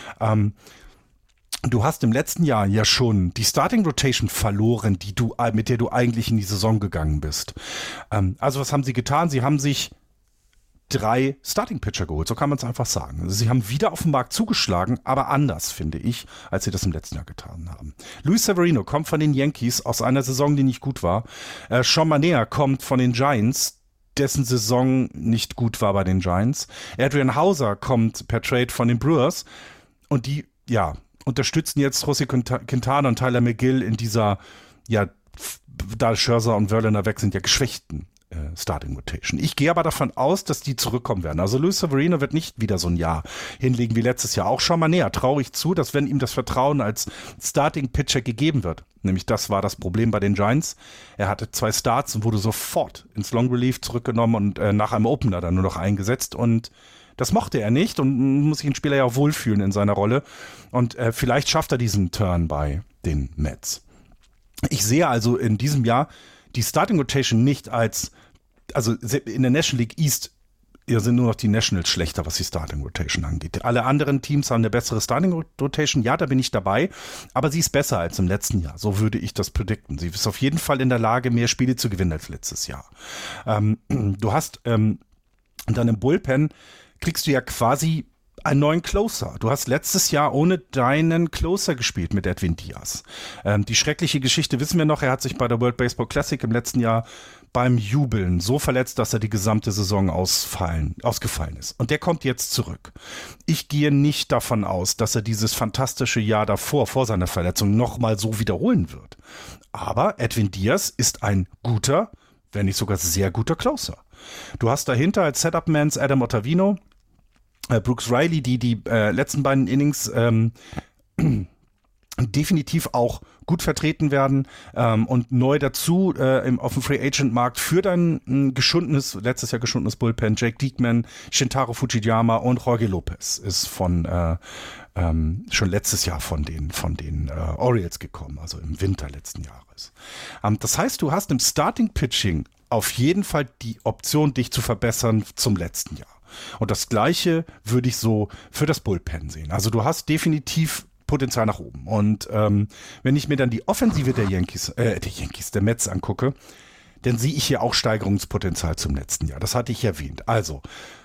Du hast im letzten Jahr ja schon die Starting Rotation verloren, mit der du eigentlich in die Saison gegangen bist. Also was haben sie getan? Sie haben sich 3 Starting Pitcher geholt, so kann man es einfach sagen. Also sie haben wieder auf den Markt zugeschlagen, aber anders, finde ich, als sie das im letzten Jahr getan haben. Luis Severino kommt von den Yankees aus einer Saison, die nicht gut war. Sean Manaea kommt von den Giants, dessen Saison nicht gut war bei den Giants. Adrian Houser kommt per Trade von den Brewers und die, unterstützen jetzt José Quintana und Tyler McGill in dieser, da Scherzer und Verlander weg sind, ja geschwächten Starting Rotation. Ich gehe aber davon aus, dass die zurückkommen werden. Also Luis Severino wird nicht wieder so ein Jahr hinlegen wie letztes Jahr. Auch schon mal näher traue ich zu, dass wenn ihm das Vertrauen als Starting Pitcher gegeben wird, nämlich das war das Problem bei den Giants, er hatte 2 Starts und wurde sofort ins Long Relief zurückgenommen und nach einem Opener dann nur noch eingesetzt und das mochte er nicht und muss sich ein Spieler ja auch wohlfühlen in seiner Rolle und vielleicht schafft er diesen Turn bei den Mets. Ich sehe also in diesem Jahr die Starting Rotation nicht als, also in der National League East sind nur noch die Nationals schlechter, was die Starting Rotation angeht. Alle anderen Teams haben eine bessere Starting Rotation. Ja, da bin ich dabei, aber sie ist besser als im letzten Jahr. So würde ich das predikten. Sie ist auf jeden Fall in der Lage, mehr Spiele zu gewinnen als letztes Jahr. Du hast dann im Bullpen kriegst du ja quasi einen neuen Closer. Du hast letztes Jahr ohne deinen Closer gespielt mit Edwin Diaz. Die schreckliche Geschichte wissen wir noch, er hat sich bei der World Baseball Classic im letzten Jahr beim Jubeln so verletzt, dass er die gesamte Saison ausgefallen ist. Und der kommt jetzt zurück. Ich gehe nicht davon aus, dass er dieses fantastische Jahr davor, vor seiner Verletzung, nochmal so wiederholen wird. Aber Edwin Diaz ist ein guter, wenn nicht sogar sehr guter Closer. Du hast dahinter als Setup-Mans Adam Ottavino, Brooks Riley, die letzten beiden Innings definitiv auch gut vertreten werden und neu dazu auf dem Free Agent Markt für dein letztes Jahr geschundenes Bullpen Jake Diekman, Shintaro Fujiyama und Jorge Lopez ist schon letztes Jahr von den Orioles gekommen, also im Winter letzten Jahres. Das heißt, du hast im Starting Pitching auf jeden Fall die Option, dich zu verbessern zum letzten Jahr. Und das Gleiche würde ich so für das Bullpen sehen. Also du hast definitiv Potenzial nach oben. Und wenn ich mir dann die Offensive der Mets angucke, dann sehe ich hier auch Steigerungspotenzial zum letzten Jahr. Das hatte ich erwähnt. Also,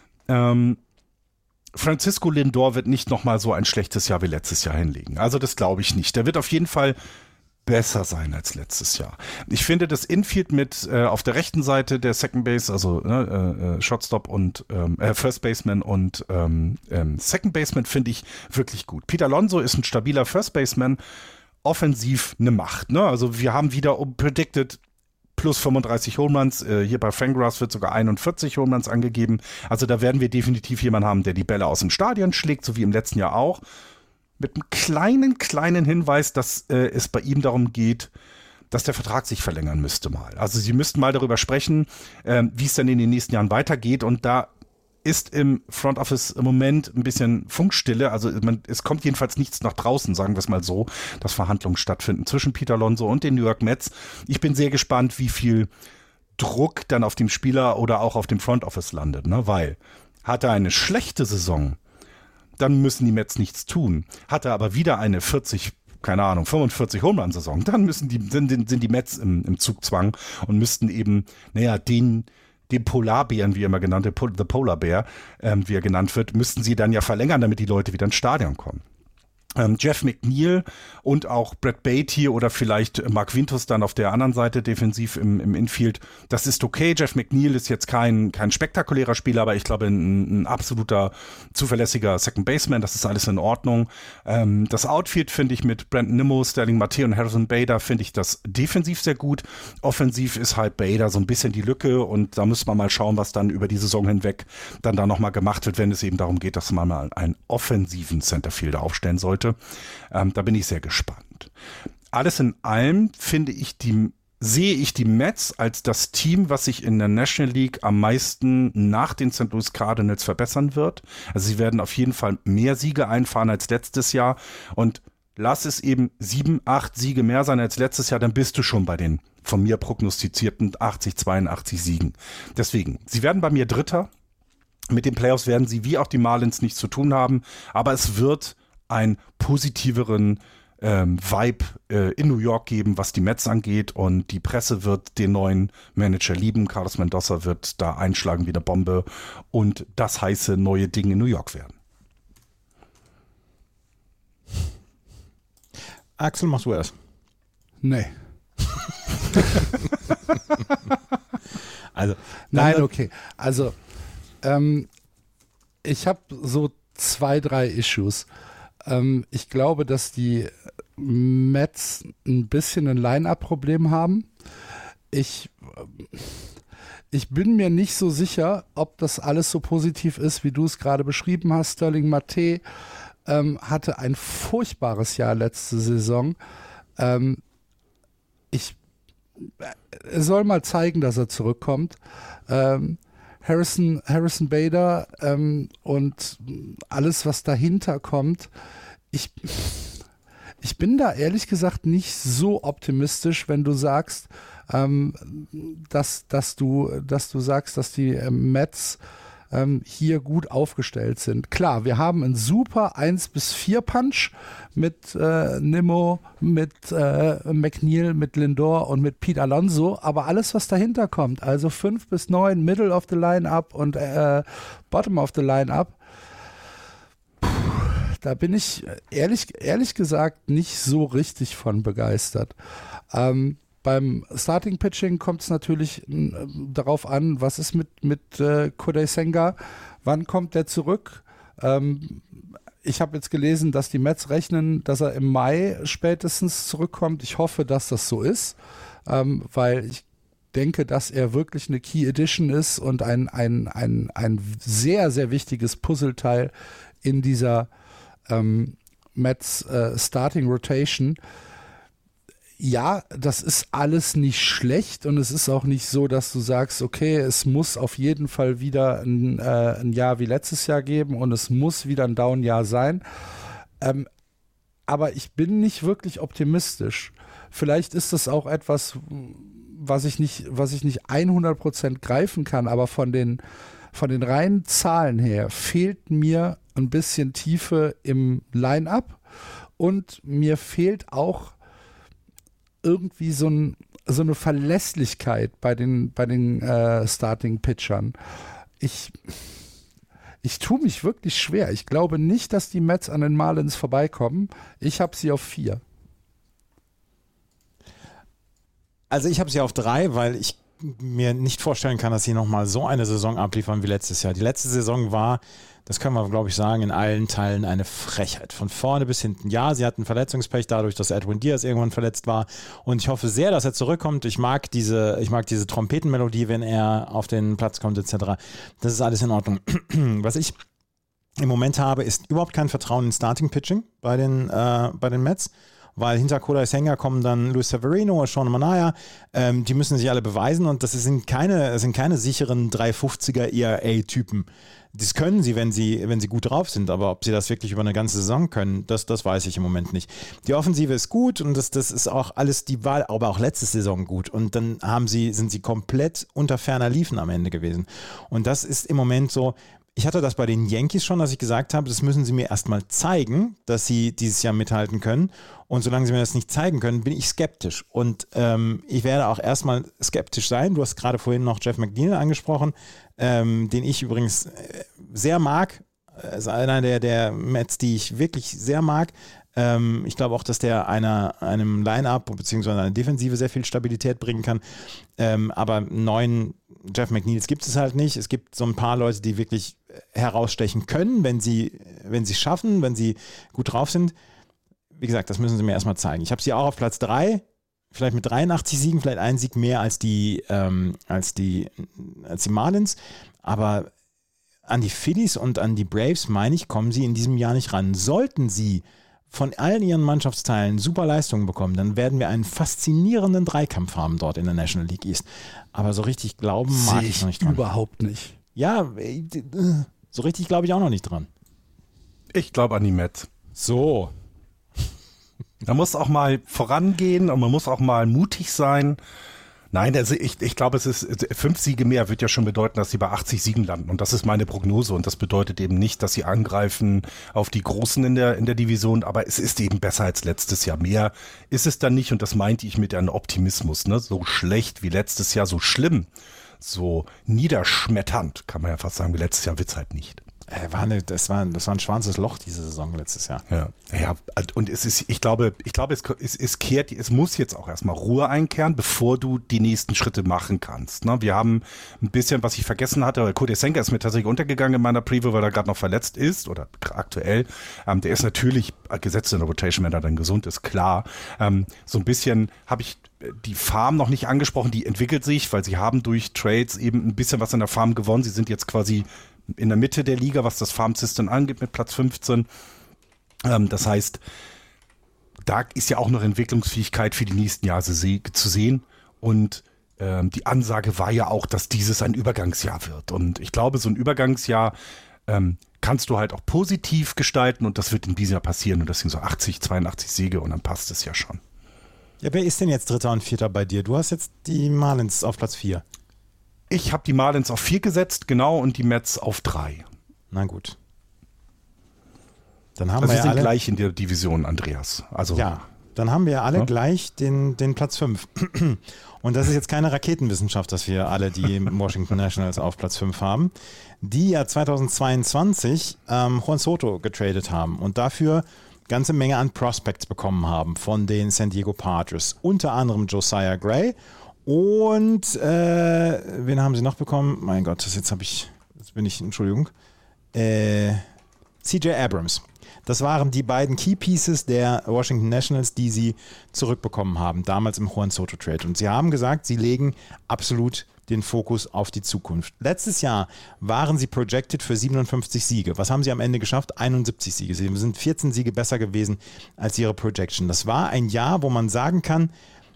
Francisco Lindor wird nicht nochmal so ein schlechtes Jahr wie letztes Jahr hinlegen. Also das glaube ich nicht. Der wird auf jeden Fall besser sein als letztes Jahr. Ich finde das Infield mit auf der rechten Seite der Second Base, also Shortstop und First Baseman und Second Baseman finde ich wirklich gut. Pete Alonso ist ein stabiler First Baseman, offensiv eine Macht. Ne? Also wir haben wieder predicted plus 35 Home Runs. Hier bei Fangraphs wird sogar 41 Home Runs angegeben. Also da werden wir definitiv jemanden haben, der die Bälle aus dem Stadion schlägt, so wie im letzten Jahr auch. Mit einem kleinen Hinweis, dass es bei ihm darum geht, dass der Vertrag sich verlängern müsste mal. Also sie müssten mal darüber sprechen, wie es dann in den nächsten Jahren weitergeht. Und da ist im Front Office im Moment ein bisschen Funkstille. Also es kommt jedenfalls nichts nach draußen, sagen wir es mal so, dass Verhandlungen stattfinden zwischen Pete Alonso und den New York Mets. Ich bin sehr gespannt, wie viel Druck dann auf dem Spieler oder auch auf dem Front Office landet. Ne? Weil hat er eine schlechte Saison, dann müssen die Mets nichts tun. Hat er aber wieder eine 45 Home-Run-Saison, dann sind die Mets im Zugzwang und müssten eben, den Polarbären, wie er immer genannt wird, the Polar Bear, wie er genannt wird, müssten sie dann ja verlängern, damit die Leute wieder ins Stadion kommen. Jeff McNeil und auch Brett Beatty oder vielleicht Mark Vintos dann auf der anderen Seite defensiv im Infield. Das ist okay. Jeff McNeil ist jetzt kein spektakulärer Spieler, aber ich glaube ein absoluter zuverlässiger Second Baseman. Das ist alles in Ordnung. Das Outfield finde ich mit Brandon Nimmo, Sterling Marte und Harrison Bader finde ich das defensiv sehr gut. Offensiv ist halt Bader so ein bisschen die Lücke und da müssen wir mal schauen, was dann über die Saison hinweg dann da nochmal gemacht wird, wenn es eben darum geht, dass man mal einen offensiven Centerfielder aufstellen sollte. Da bin ich sehr gespannt. Alles in allem sehe ich die Mets als das Team, was sich in der National League am meisten nach den St. Louis Cardinals verbessern wird. Also sie werden auf jeden Fall mehr Siege einfahren als letztes Jahr und lass es eben 7, 8 Siege mehr sein als letztes Jahr, dann bist du schon bei den von mir prognostizierten 80, 82 Siegen. Deswegen, sie werden bei mir Dritter. Mit den Playoffs werden sie wie auch die Marlins nichts zu tun haben, aber es wird einen positiveren Vibe in New York geben, was die Mets angeht und die Presse wird den neuen Manager lieben. Carlos Mendoza wird da einschlagen wie eine Bombe und das heiße neue Dinge in New York werden. Axel, machst du erst? Nee. Also, nein, okay. Also, ich habe so 2, 3 Issues. Ich glaube, dass die Mets ein bisschen ein Line-Up-Problem haben. Ich bin mir nicht so sicher, ob das alles so positiv ist, wie du es gerade beschrieben hast. Sterling Marte hatte ein furchtbares Jahr letzte Saison. Er soll mal zeigen, dass er zurückkommt. Harrison Bader und alles, was dahinter kommt. Ich bin da ehrlich gesagt nicht so optimistisch, wenn du sagst, dass du sagst, dass die Mets hier gut aufgestellt sind. Klar, wir haben einen super 1-4 Punch mit Nimmo, mit McNeil, mit Lindor und mit Pete Alonso, aber alles, was dahinter kommt, also 5 bis 9, Middle of the Line-Up und Bottom of the Line-Up, da bin ich ehrlich gesagt nicht so richtig von begeistert. Beim Starting Pitching kommt es natürlich darauf an, was ist mit Kodai Senga, wann kommt der zurück? Ich habe jetzt gelesen, dass die Mets rechnen, dass er im Mai spätestens zurückkommt. Ich hoffe, dass das so ist, weil ich denke, dass er wirklich eine Key Edition ist und ein sehr, sehr wichtiges Puzzleteil in dieser Mets Starting Rotation. Ja, das ist alles nicht schlecht und es ist auch nicht so, dass du sagst, okay, es muss auf jeden Fall wieder ein Jahr wie letztes Jahr geben und es muss wieder ein Down-Jahr sein. Aber ich bin nicht wirklich optimistisch. Vielleicht ist das auch etwas, was ich nicht 100% greifen kann, aber von den reinen Zahlen her fehlt mir ein bisschen Tiefe im Line-Up und mir fehlt auch irgendwie so eine Verlässlichkeit bei den Starting-Pitchern. Ich tue mich wirklich schwer. Ich glaube nicht, dass die Mets an den Marlins vorbeikommen. Ich habe sie auf 4. Also ich habe sie auf 3, weil ich mir nicht vorstellen kann, dass sie nochmal so eine Saison abliefern wie letztes Jahr. Die letzte Saison war, das können wir, glaube ich, sagen, in allen Teilen eine Frechheit. Von vorne bis hinten. Ja, sie hatten Verletzungspech dadurch, dass Edwin Diaz irgendwann verletzt war. Und ich hoffe sehr, dass er zurückkommt. Ich mag diese Trompetenmelodie, wenn er auf den Platz kommt, etc. Das ist alles in Ordnung. Was ich im Moment habe, ist überhaupt kein Vertrauen in Starting-Pitching bei den Mets. Weil hinter Kodai Senga kommen dann Luis Severino, Sean Manaea, die müssen sich alle beweisen und das sind keine sicheren 350er ERA-Typen. Das können sie, wenn sie gut drauf sind, aber ob sie das wirklich über eine ganze Saison können, das weiß ich im Moment nicht. Die Offensive ist gut und das ist auch alles, die war aber auch letzte Saison gut und dann sind sie komplett unter ferner Liefen am Ende gewesen. Und das ist im Moment so. Ich hatte das bei den Yankees schon, dass ich gesagt habe, das müssen sie mir erstmal zeigen, dass sie dieses Jahr mithalten können. Und solange sie mir das nicht zeigen können, bin ich skeptisch. Und ich werde auch erstmal skeptisch sein. Du hast gerade vorhin noch Jeff McNeil angesprochen, den ich übrigens sehr mag. Ist einer der Mets, die ich wirklich sehr mag. Ich glaube auch, dass der einem Line-Up bzw. einer Defensive sehr viel Stabilität bringen kann. Aber neuen Jeff McNeils gibt es halt nicht. Es gibt so ein paar Leute, die wirklich herausstechen können, wenn sie schaffen, wenn sie gut drauf sind. Wie gesagt, das müssen sie mir erstmal zeigen. Ich habe sie auch auf Platz 3, vielleicht mit 83 Siegen, vielleicht einen Sieg mehr als die Marlins. Aber an die Phillies und an die Braves, meine ich, kommen sie in diesem Jahr nicht ran. Sollten sie von allen ihren Mannschaftsteilen super Leistungen bekommen, dann werden wir einen faszinierenden Dreikampf haben dort in der National League East. Aber so richtig glauben mag ich noch nicht dran. Überhaupt nicht. Ja, so richtig glaube ich auch noch nicht dran. Ich glaube an die Mets. So. Man muss auch mal vorangehen und man muss auch mal mutig sein. Nein, also ich glaube, 5 Siege mehr wird ja schon bedeuten, dass sie bei 80 Siegen landen. Und das ist meine Prognose. Und das bedeutet eben nicht, dass sie angreifen auf die Großen in der Division. Aber es ist eben besser als letztes Jahr. Mehr ist es dann nicht. Und das meinte ich mit einem Optimismus. Ne? So schlecht wie letztes Jahr, so schlimm, so niederschmetternd, kann man ja fast sagen, wie letztes Jahr wird's halt nicht. Das war ein schwarzes Loch diese Saison letztes Jahr. Ja, und ich glaube, es muss jetzt auch erstmal Ruhe einkehren, bevor du die nächsten Schritte machen kannst. Ne? Wir haben ein bisschen, was ich vergessen hatte, weil Cody Senka ist mir tatsächlich untergegangen in meiner Preview, weil er gerade noch verletzt ist oder aktuell. Der ist natürlich gesetzt in der Rotation, wenn er dann gesund ist, klar. So ein bisschen habe ich die Farm noch nicht angesprochen, die entwickelt sich, weil sie haben durch Trades eben ein bisschen was in der Farm gewonnen. Sie sind jetzt quasi in der Mitte der Liga, was das Farm-System angeht, mit Platz 15. Das heißt, da ist ja auch noch Entwicklungsfähigkeit für die nächsten Jahre zu sehen. Und die Ansage war ja auch, dass dieses ein Übergangsjahr wird. Und ich glaube, so ein Übergangsjahr kannst du halt auch positiv gestalten und das wird in diesem Jahr passieren. Und das sind so 80, 82 Siege und dann passt es ja schon. Ja, wer ist denn jetzt Dritter und Vierter bei dir? Du hast jetzt die Marlins auf Platz 4. Ich habe die Marlins auf 4 gesetzt, genau, und die Mets auf 3. Na gut. Dann haben wir sind alle gleich in der Division, Andreas. Also, ja, dann haben wir alle gleich den Platz 5. Und das ist jetzt keine Raketenwissenschaft, dass wir alle die Washington Nationals auf Platz 5 haben, die ja 2022 Juan Soto getradet haben und dafür ganze Menge an Prospects bekommen haben von den San Diego Padres. Unter anderem Josiah Gray. Und wen haben sie noch bekommen? Mein Gott, Entschuldigung. CJ Abrams. Das waren die beiden Key Pieces der Washington Nationals, die sie zurückbekommen haben, damals im Juan Soto Trade. Und sie haben gesagt, sie legen absolut den Fokus auf die Zukunft. Letztes Jahr waren sie projected für 57 Siege. Was haben sie am Ende geschafft? 71 Siege. Sie sind 14 Siege besser gewesen als ihre Projection. Das war ein Jahr, wo man sagen kann,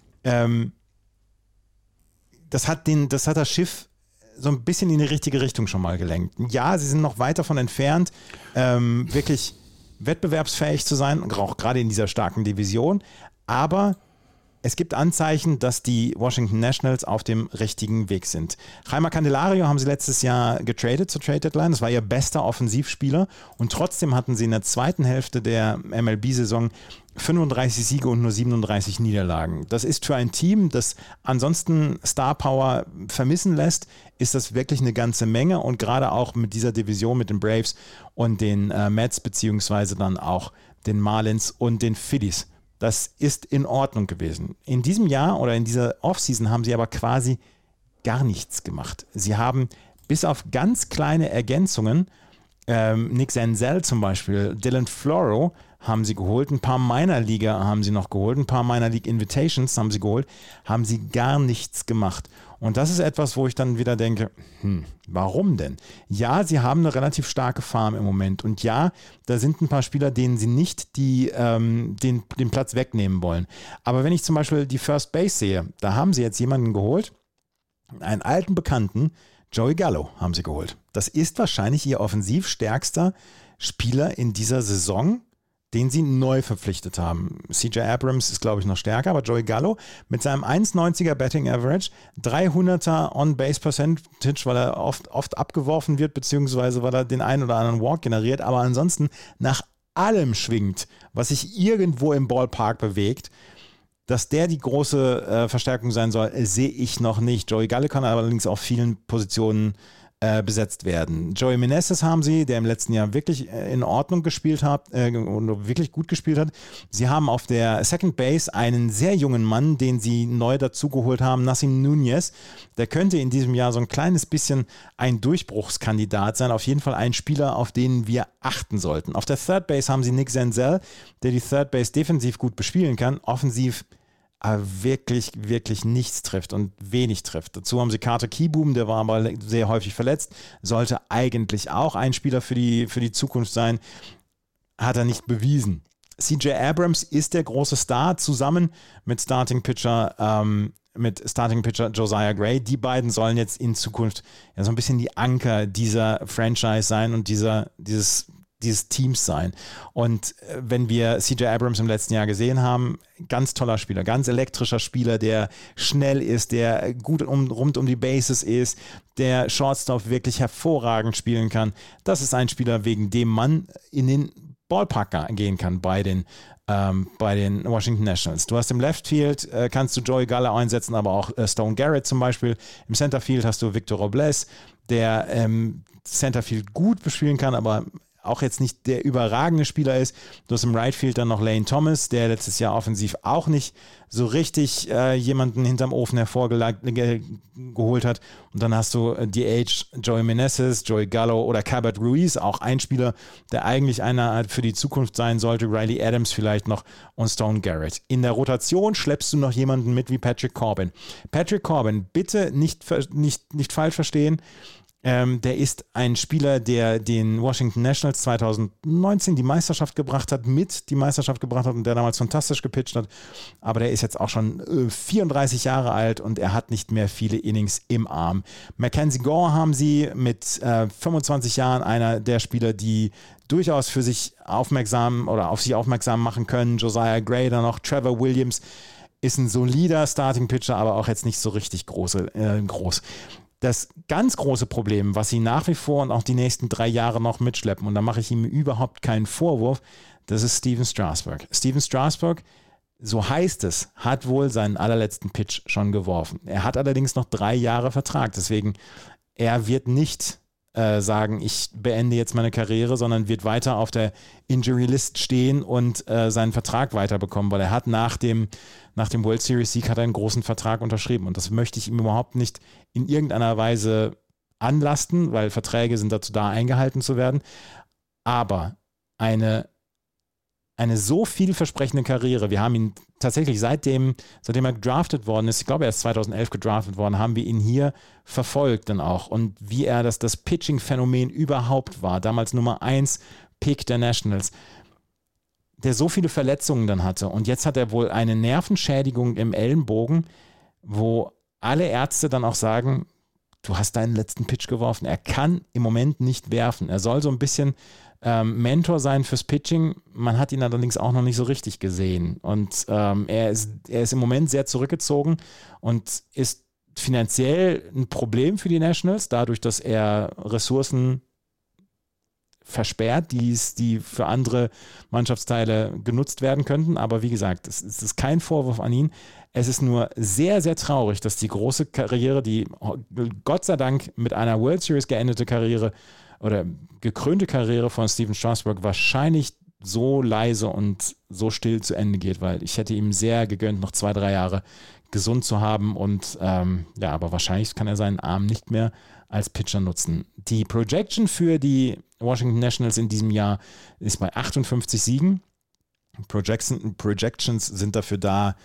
das hat das Schiff so ein bisschen in die richtige Richtung schon mal gelenkt. Ja, sie sind noch weit davon entfernt, wirklich wettbewerbsfähig zu sein, auch gerade in dieser starken Division. Aber es gibt Anzeichen, dass die Washington Nationals auf dem richtigen Weg sind. Jeimer Candelario haben sie letztes Jahr getradet zur Trade Deadline. Das war ihr bester Offensivspieler. Und trotzdem hatten sie in der zweiten Hälfte der MLB-Saison 35 Siege und nur 37 Niederlagen. Das ist für ein Team, das ansonsten Star Power vermissen lässt, ist das wirklich eine ganze Menge. Und gerade auch mit dieser Division mit den Braves und den Mets, beziehungsweise dann auch den Marlins und den Phillies. Das ist in Ordnung gewesen. In diesem Jahr oder in dieser Offseason haben sie aber quasi gar nichts gemacht. Sie haben bis auf ganz kleine Ergänzungen, Nick Senzel zum Beispiel, Dylan Floro haben sie geholt, ein paar Minor-Liga haben sie noch geholt, ein paar Minor-League-Invitations haben sie geholt, haben sie gar nichts gemacht. Und das ist etwas, wo ich dann wieder denke, warum denn? Ja, sie haben eine relativ starke Farm im Moment und ja, da sind ein paar Spieler, denen sie nicht den Platz wegnehmen wollen. Aber wenn ich zum Beispiel die First Base sehe, da haben sie jetzt jemanden geholt, einen alten Bekannten, Joey Gallo haben sie geholt. Das ist wahrscheinlich ihr offensiv stärkster Spieler in dieser Saison, den sie neu verpflichtet haben. CJ Abrams ist, glaube ich, noch stärker, aber Joey Gallo mit seinem 1,90er Batting Average, 300er On-Base-Percentage, weil er oft abgeworfen wird, beziehungsweise weil er den einen oder anderen Walk generiert, aber ansonsten nach allem schwingt, was sich irgendwo im Ballpark bewegt. Dass der die große Verstärkung sein soll, sehe ich noch nicht. Joey Gallo kann allerdings auf vielen Positionen besetzt werden. Joey Meneses haben sie, der im letzten Jahr wirklich in Ordnung gespielt hat und wirklich gut gespielt hat. Sie haben auf der Second Base einen sehr jungen Mann, den sie neu dazugeholt haben, Nassim Nunez. Der könnte in diesem Jahr so ein kleines bisschen ein Durchbruchskandidat sein. Auf jeden Fall ein Spieler, auf den wir achten sollten. Auf der Third Base haben sie Nick Senzel, der die Third Base defensiv gut bespielen kann, offensiv aber wirklich, wirklich nichts trifft und wenig trifft. Dazu haben sie Carter Kieboom, der war aber sehr häufig verletzt, sollte eigentlich auch ein Spieler für die Zukunft sein, hat er nicht bewiesen. CJ Abrams ist der große Star, zusammen mit Starting Pitcher Josiah Gray. Die beiden sollen jetzt in Zukunft ja so ein bisschen die Anker dieser Franchise sein und dieses Teams sein. Und wenn wir CJ Abrams im letzten Jahr gesehen haben, ganz toller Spieler, ganz elektrischer Spieler, der schnell ist, der gut rund um die Bases ist, der Shortstop wirklich hervorragend spielen kann. Das ist ein Spieler, wegen dem man in den Ballpark gehen kann bei den Washington Nationals. Du hast im Left Field, kannst du Joey Gallo einsetzen, aber auch Stone Garrett zum Beispiel. Im Center Field hast du Victor Robles, der Centerfield gut bespielen kann, aber auch jetzt nicht der überragende Spieler ist. Du hast im Right Field dann noch Lane Thomas, der letztes Jahr offensiv auch nicht so richtig jemanden hinterm Ofen geholt hat. Und dann hast du DH Joey Meneses, Joey Gallo oder Cabot Ruiz, auch ein Spieler, der eigentlich einer für die Zukunft sein sollte, Riley Adams vielleicht noch und Stone Garrett. In der Rotation schleppst du noch jemanden mit wie Patrick Corbin. Patrick Corbin, bitte nicht falsch verstehen, der ist ein Spieler, der den Washington Nationals 2019 die Meisterschaft gebracht hat und der damals fantastisch gepitcht hat. Aber der ist jetzt auch schon 34 Jahre alt und er hat nicht mehr viele Innings im Arm. Mackenzie Gore haben sie mit 25 Jahren, einer der Spieler, die durchaus für sich aufmerksam oder auf sich aufmerksam machen können. Josiah Gray dann noch, Trevor Williams ist ein solider Starting-Pitcher, aber auch jetzt nicht so richtig groß. Das ganz große Problem, was sie nach wie vor und auch die nächsten 3 Jahre noch mitschleppen, und da mache ich ihm überhaupt keinen Vorwurf, das ist Steven Strasburg. Steven Strasburg, so heißt es, hat wohl seinen allerletzten Pitch schon geworfen. Er hat allerdings noch 3 Jahre Vertrag, deswegen er wird nicht sagen, ich beende jetzt meine Karriere, sondern wird weiter auf der Injury List stehen und seinen Vertrag weiterbekommen, weil er hat nach dem World Series Sieg hat er einen großen Vertrag unterschrieben und das möchte ich ihm überhaupt nicht in irgendeiner Weise anlasten, weil Verträge sind dazu da, eingehalten zu werden, aber eine so vielversprechende Karriere. Wir haben ihn tatsächlich seitdem er gedraftet worden ist, ich glaube, er ist 2011 gedraftet worden, haben wir ihn hier verfolgt dann auch. Und wie er das Pitching-Phänomen überhaupt war, damals Nummer 1 Pick der Nationals, der so viele Verletzungen dann hatte. Und jetzt hat er wohl eine Nervenschädigung im Ellenbogen, wo alle Ärzte dann auch sagen, du hast deinen letzten Pitch geworfen. Er kann im Moment nicht werfen. Er soll so ein bisschen Mentor sein fürs Pitching. Man hat ihn allerdings auch noch nicht so richtig gesehen. Und er ist im Moment sehr zurückgezogen und ist finanziell ein Problem für die Nationals, dadurch, dass er Ressourcen versperrt, die für andere Mannschaftsteile genutzt werden könnten. Aber wie gesagt, es ist kein Vorwurf an ihn. Es ist nur sehr, sehr traurig, dass die große Karriere, die Gott sei Dank mit einer World Series geendete Karriere oder gekrönte Karriere von Steven Strasburg wahrscheinlich so leise und so still zu Ende geht, weil ich hätte ihm sehr gegönnt, noch 2-3 Jahre gesund zu haben und aber wahrscheinlich kann er seinen Arm nicht mehr als Pitcher nutzen. Die Projection für die Washington Nationals in diesem Jahr ist bei 58 Siegen. Projections sind dafür da,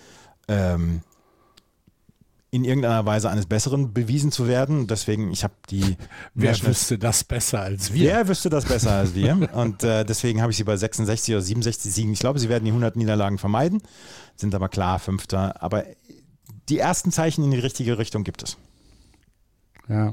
in irgendeiner Weise eines Besseren bewiesen zu werden. Deswegen, ich habe die... Wer wüsste das besser als wir? Wer wüsste das besser als wir? Und deswegen habe ich sie bei 66 oder 67 Siegen. Ich glaube, sie werden die 100 Niederlagen vermeiden, sind aber klar Fünfter. Aber die ersten Zeichen in die richtige Richtung gibt es. Ja.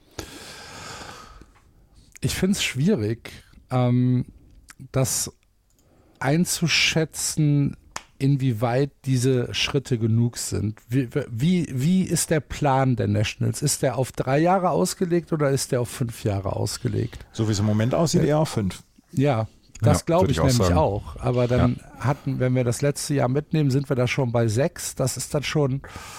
Ich finde es schwierig, das einzuschätzen, inwieweit diese Schritte genug sind. Wie ist der Plan der Nationals? Ist der auf 3 Jahre ausgelegt oder ist der auf 5 Jahre ausgelegt? So wie es im Moment aussieht, eher auf 5. Ja, das glaube ich nämlich sagen. auch. Aber dann wenn wir das letzte Jahr mitnehmen, sind wir da schon bei 6. Das ist dann schon...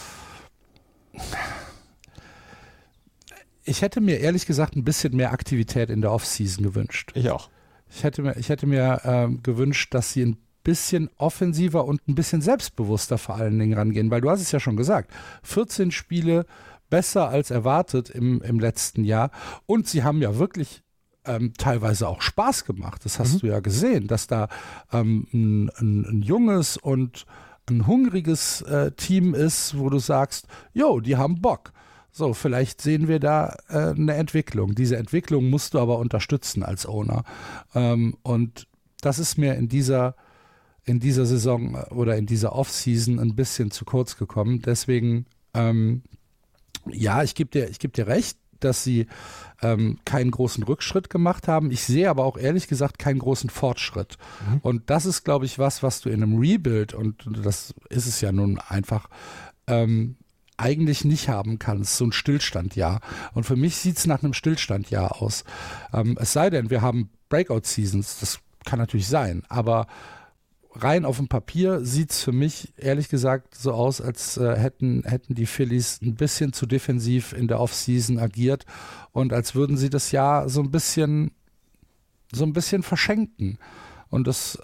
Ich hätte mir ehrlich gesagt ein bisschen mehr Aktivität in der Offseason gewünscht. Ich auch. Ich hätte mir gewünscht, dass sie ein bisschen offensiver und ein bisschen selbstbewusster vor allen Dingen rangehen, weil du hast es ja schon gesagt, 14 Spiele besser als erwartet im letzten Jahr und sie haben ja wirklich teilweise auch Spaß gemacht. Das hast du ja gesehen, dass da ein junges und ein hungriges Team ist, wo du sagst, jo, die haben Bock. So, vielleicht sehen wir da eine Entwicklung. Diese Entwicklung musst du aber unterstützen als Owner. Und das ist mir in dieser Saison oder in dieser Offseason ein bisschen zu kurz gekommen. Deswegen, ich gebe dir recht, dass sie keinen großen Rückschritt gemacht haben. Ich sehe aber auch ehrlich gesagt keinen großen Fortschritt. Und das ist, glaube ich, was du in einem Rebuild, und das ist es ja nun einfach, eigentlich nicht haben kannst, so ein Stillstandjahr. Und für mich sieht es nach einem Stillstandjahr aus. Es sei denn, wir haben Breakout-Seasons, das kann natürlich sein, aber rein auf dem Papier sieht es für mich ehrlich gesagt so aus, als hätten die Phillies ein bisschen zu defensiv in der Offseason agiert und als würden sie das Jahr so ein bisschen verschenken. Und das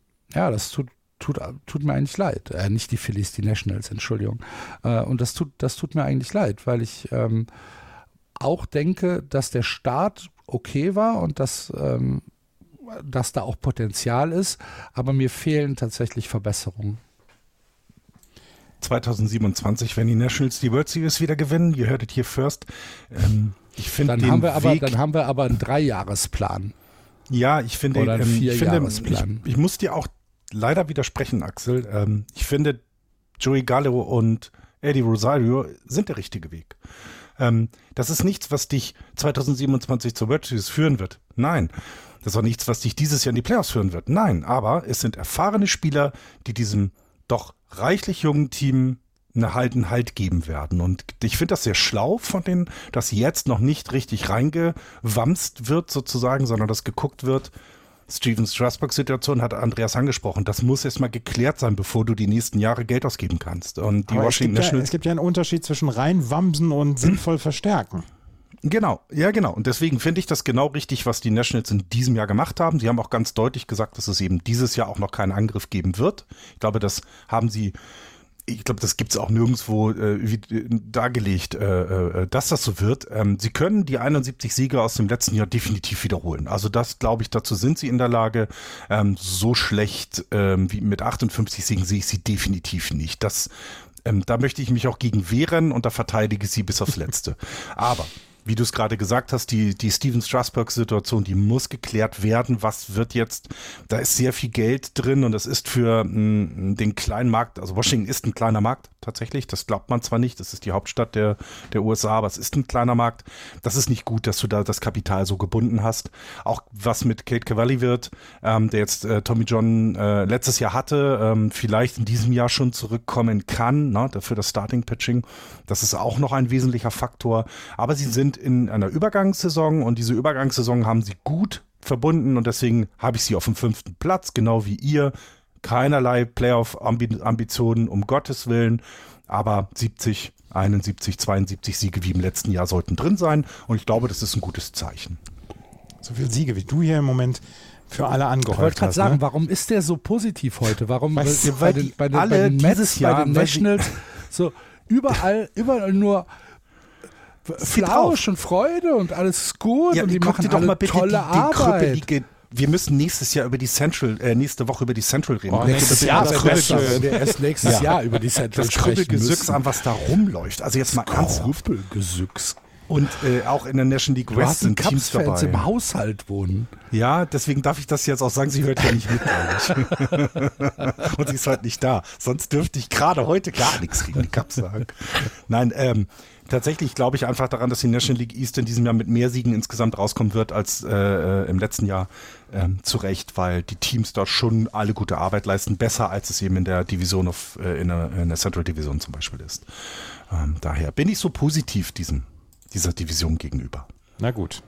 tut mir eigentlich leid. Nicht die Phillies, die Nationals, Entschuldigung. Und das tut mir eigentlich leid, weil ich auch denke, dass der Start okay war und dass da auch Potenzial ist, aber mir fehlen tatsächlich Verbesserungen. 2027, wenn die Nationals die World Series wieder gewinnen, you heard it here first. Ich finde dann haben wir aber einen 3-Jahresplan. Ja, ich finde, oder einen 4-Jahresplan. Ich muss dir auch leider widersprechen, Axel. Ich finde, Joey Gallo und Eddie Rosario sind der richtige Weg. Das ist nichts, was dich 2027 zur World Series führen wird. Nein. Das ist auch nichts, was dich dieses Jahr in die Playoffs führen wird. Nein, aber es sind erfahrene Spieler, die diesem doch reichlich jungen Team einen Halt geben werden. Und ich finde das sehr schlau von denen, dass jetzt noch nicht richtig reingewamst wird sozusagen, sondern dass geguckt wird. Steven Strasburg-Situation hat Andreas angesprochen. Das muss erstmal geklärt sein, bevor du die nächsten Jahre Geld ausgeben kannst. Und die Washington Nationals. Es gibt ja einen Unterschied zwischen reinwamsen und sinnvoll verstärken. Genau, ja genau. Und deswegen finde ich das genau richtig, was die Nationals in diesem Jahr gemacht haben. Sie haben auch ganz deutlich gesagt, dass es eben dieses Jahr auch noch keinen Angriff geben wird. Ich glaube, das gibt es auch nirgendwo dargelegt, dass das so wird. Sie können die 71 Siege aus dem letzten Jahr definitiv wiederholen. Also das, glaube ich, dazu sind sie in der Lage. So schlecht wie mit 58 Siegen sehe ich sie definitiv nicht. Da möchte ich mich auch gegen wehren und da verteidige ich sie bis aufs Letzte. Aber wie du es gerade gesagt hast, die Steven Strasburg-Situation, die muss geklärt werden. Was wird jetzt? Da ist sehr viel Geld drin und das ist für den kleinen Markt, also Washington ist ein kleiner Markt tatsächlich, das glaubt man zwar nicht, das ist die Hauptstadt der USA, aber es ist ein kleiner Markt. Das ist nicht gut, dass du da das Kapital so gebunden hast. Auch was mit Cade Cavalli wird, der jetzt Tommy John letztes Jahr hatte, vielleicht in diesem Jahr schon zurückkommen kann, ne, für das Starting-Pitching. Das ist auch noch ein wesentlicher Faktor. Aber sie sind in einer Übergangssaison und diese Übergangssaison haben sie gut verbunden und deswegen habe ich sie auf dem 5. Platz, genau wie ihr. Keinerlei Playoff-Ambitionen, um Gottes Willen, aber 70, 71, 72 Siege wie im letzten Jahr sollten drin sein und ich glaube, das ist ein gutes Zeichen. So viele Siege, wie du hier im Moment für alle angehäuft hast. Ich wollte gerade sagen, ne? Warum ist der so positiv heute? Warum bei den Mets, bei den Nationals so überall nur Flausch und Freude und alles ist gut und die machen alle tolle Arbeit. Wir müssen nächste Woche über die Central reden. Nächstes Jahr wenn wir erst nächstes Jahr über die Central das sprechen Krüppelgesüchs an, was da rumläuft. Also jetzt mal ernsthaft. Krüppelgesüchs. Und auch in der National League West sind Teams dabei. Im Haushalt wohnen. Ja, deswegen darf ich das jetzt auch sagen. Sie hört ja nicht mit, glaube ich. Und sie ist heute nicht da. Sonst dürfte ich gerade heute gar nichts gegen die Cubs sagen. Nein, tatsächlich glaube ich einfach daran, dass die National League East in diesem Jahr mit mehr Siegen insgesamt rauskommen wird als im letzten Jahr. Zu Recht, weil die Teams da schon alle gute Arbeit leisten. Besser als es eben in der Division in der Central Division zum Beispiel ist. Daher bin ich so positiv dieser Division gegenüber. Na gut.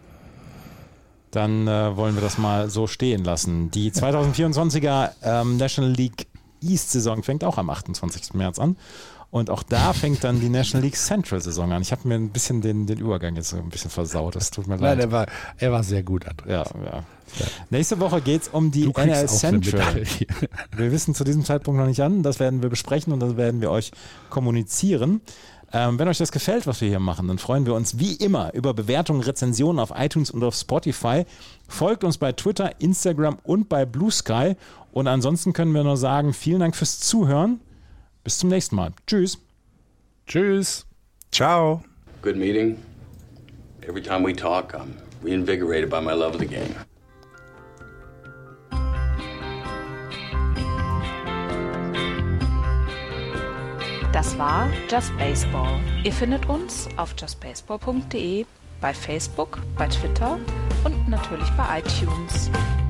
Dann wollen wir das mal so stehen lassen. Die 2024er National League East-Saison fängt auch am 28. März an. Und auch da fängt dann die National League Central-Saison an. Ich habe mir ein bisschen den Übergang jetzt so ein bisschen versaut. Das tut mir leid. Nein, er war sehr gut, Andreas. Ja. Nächste Woche geht es um die NL Central. Wir wissen zu diesem Zeitpunkt noch nicht an. Das werden wir besprechen und das werden wir euch kommunizieren. Wenn euch das gefällt, was wir hier machen, dann freuen wir uns wie immer über Bewertungen, Rezensionen auf iTunes und auf Spotify. Folgt uns bei Twitter, Instagram und bei Blue Sky. Und ansonsten können wir nur sagen, vielen Dank fürs Zuhören. Bis zum nächsten Mal. Tschüss. Tschüss. Ciao. Good meeting. Every time we talk, I'm reinvigorated by my love of the game. Das war Just Baseball. Ihr findet uns auf justbaseball.de, bei Facebook, bei Twitter und natürlich bei iTunes.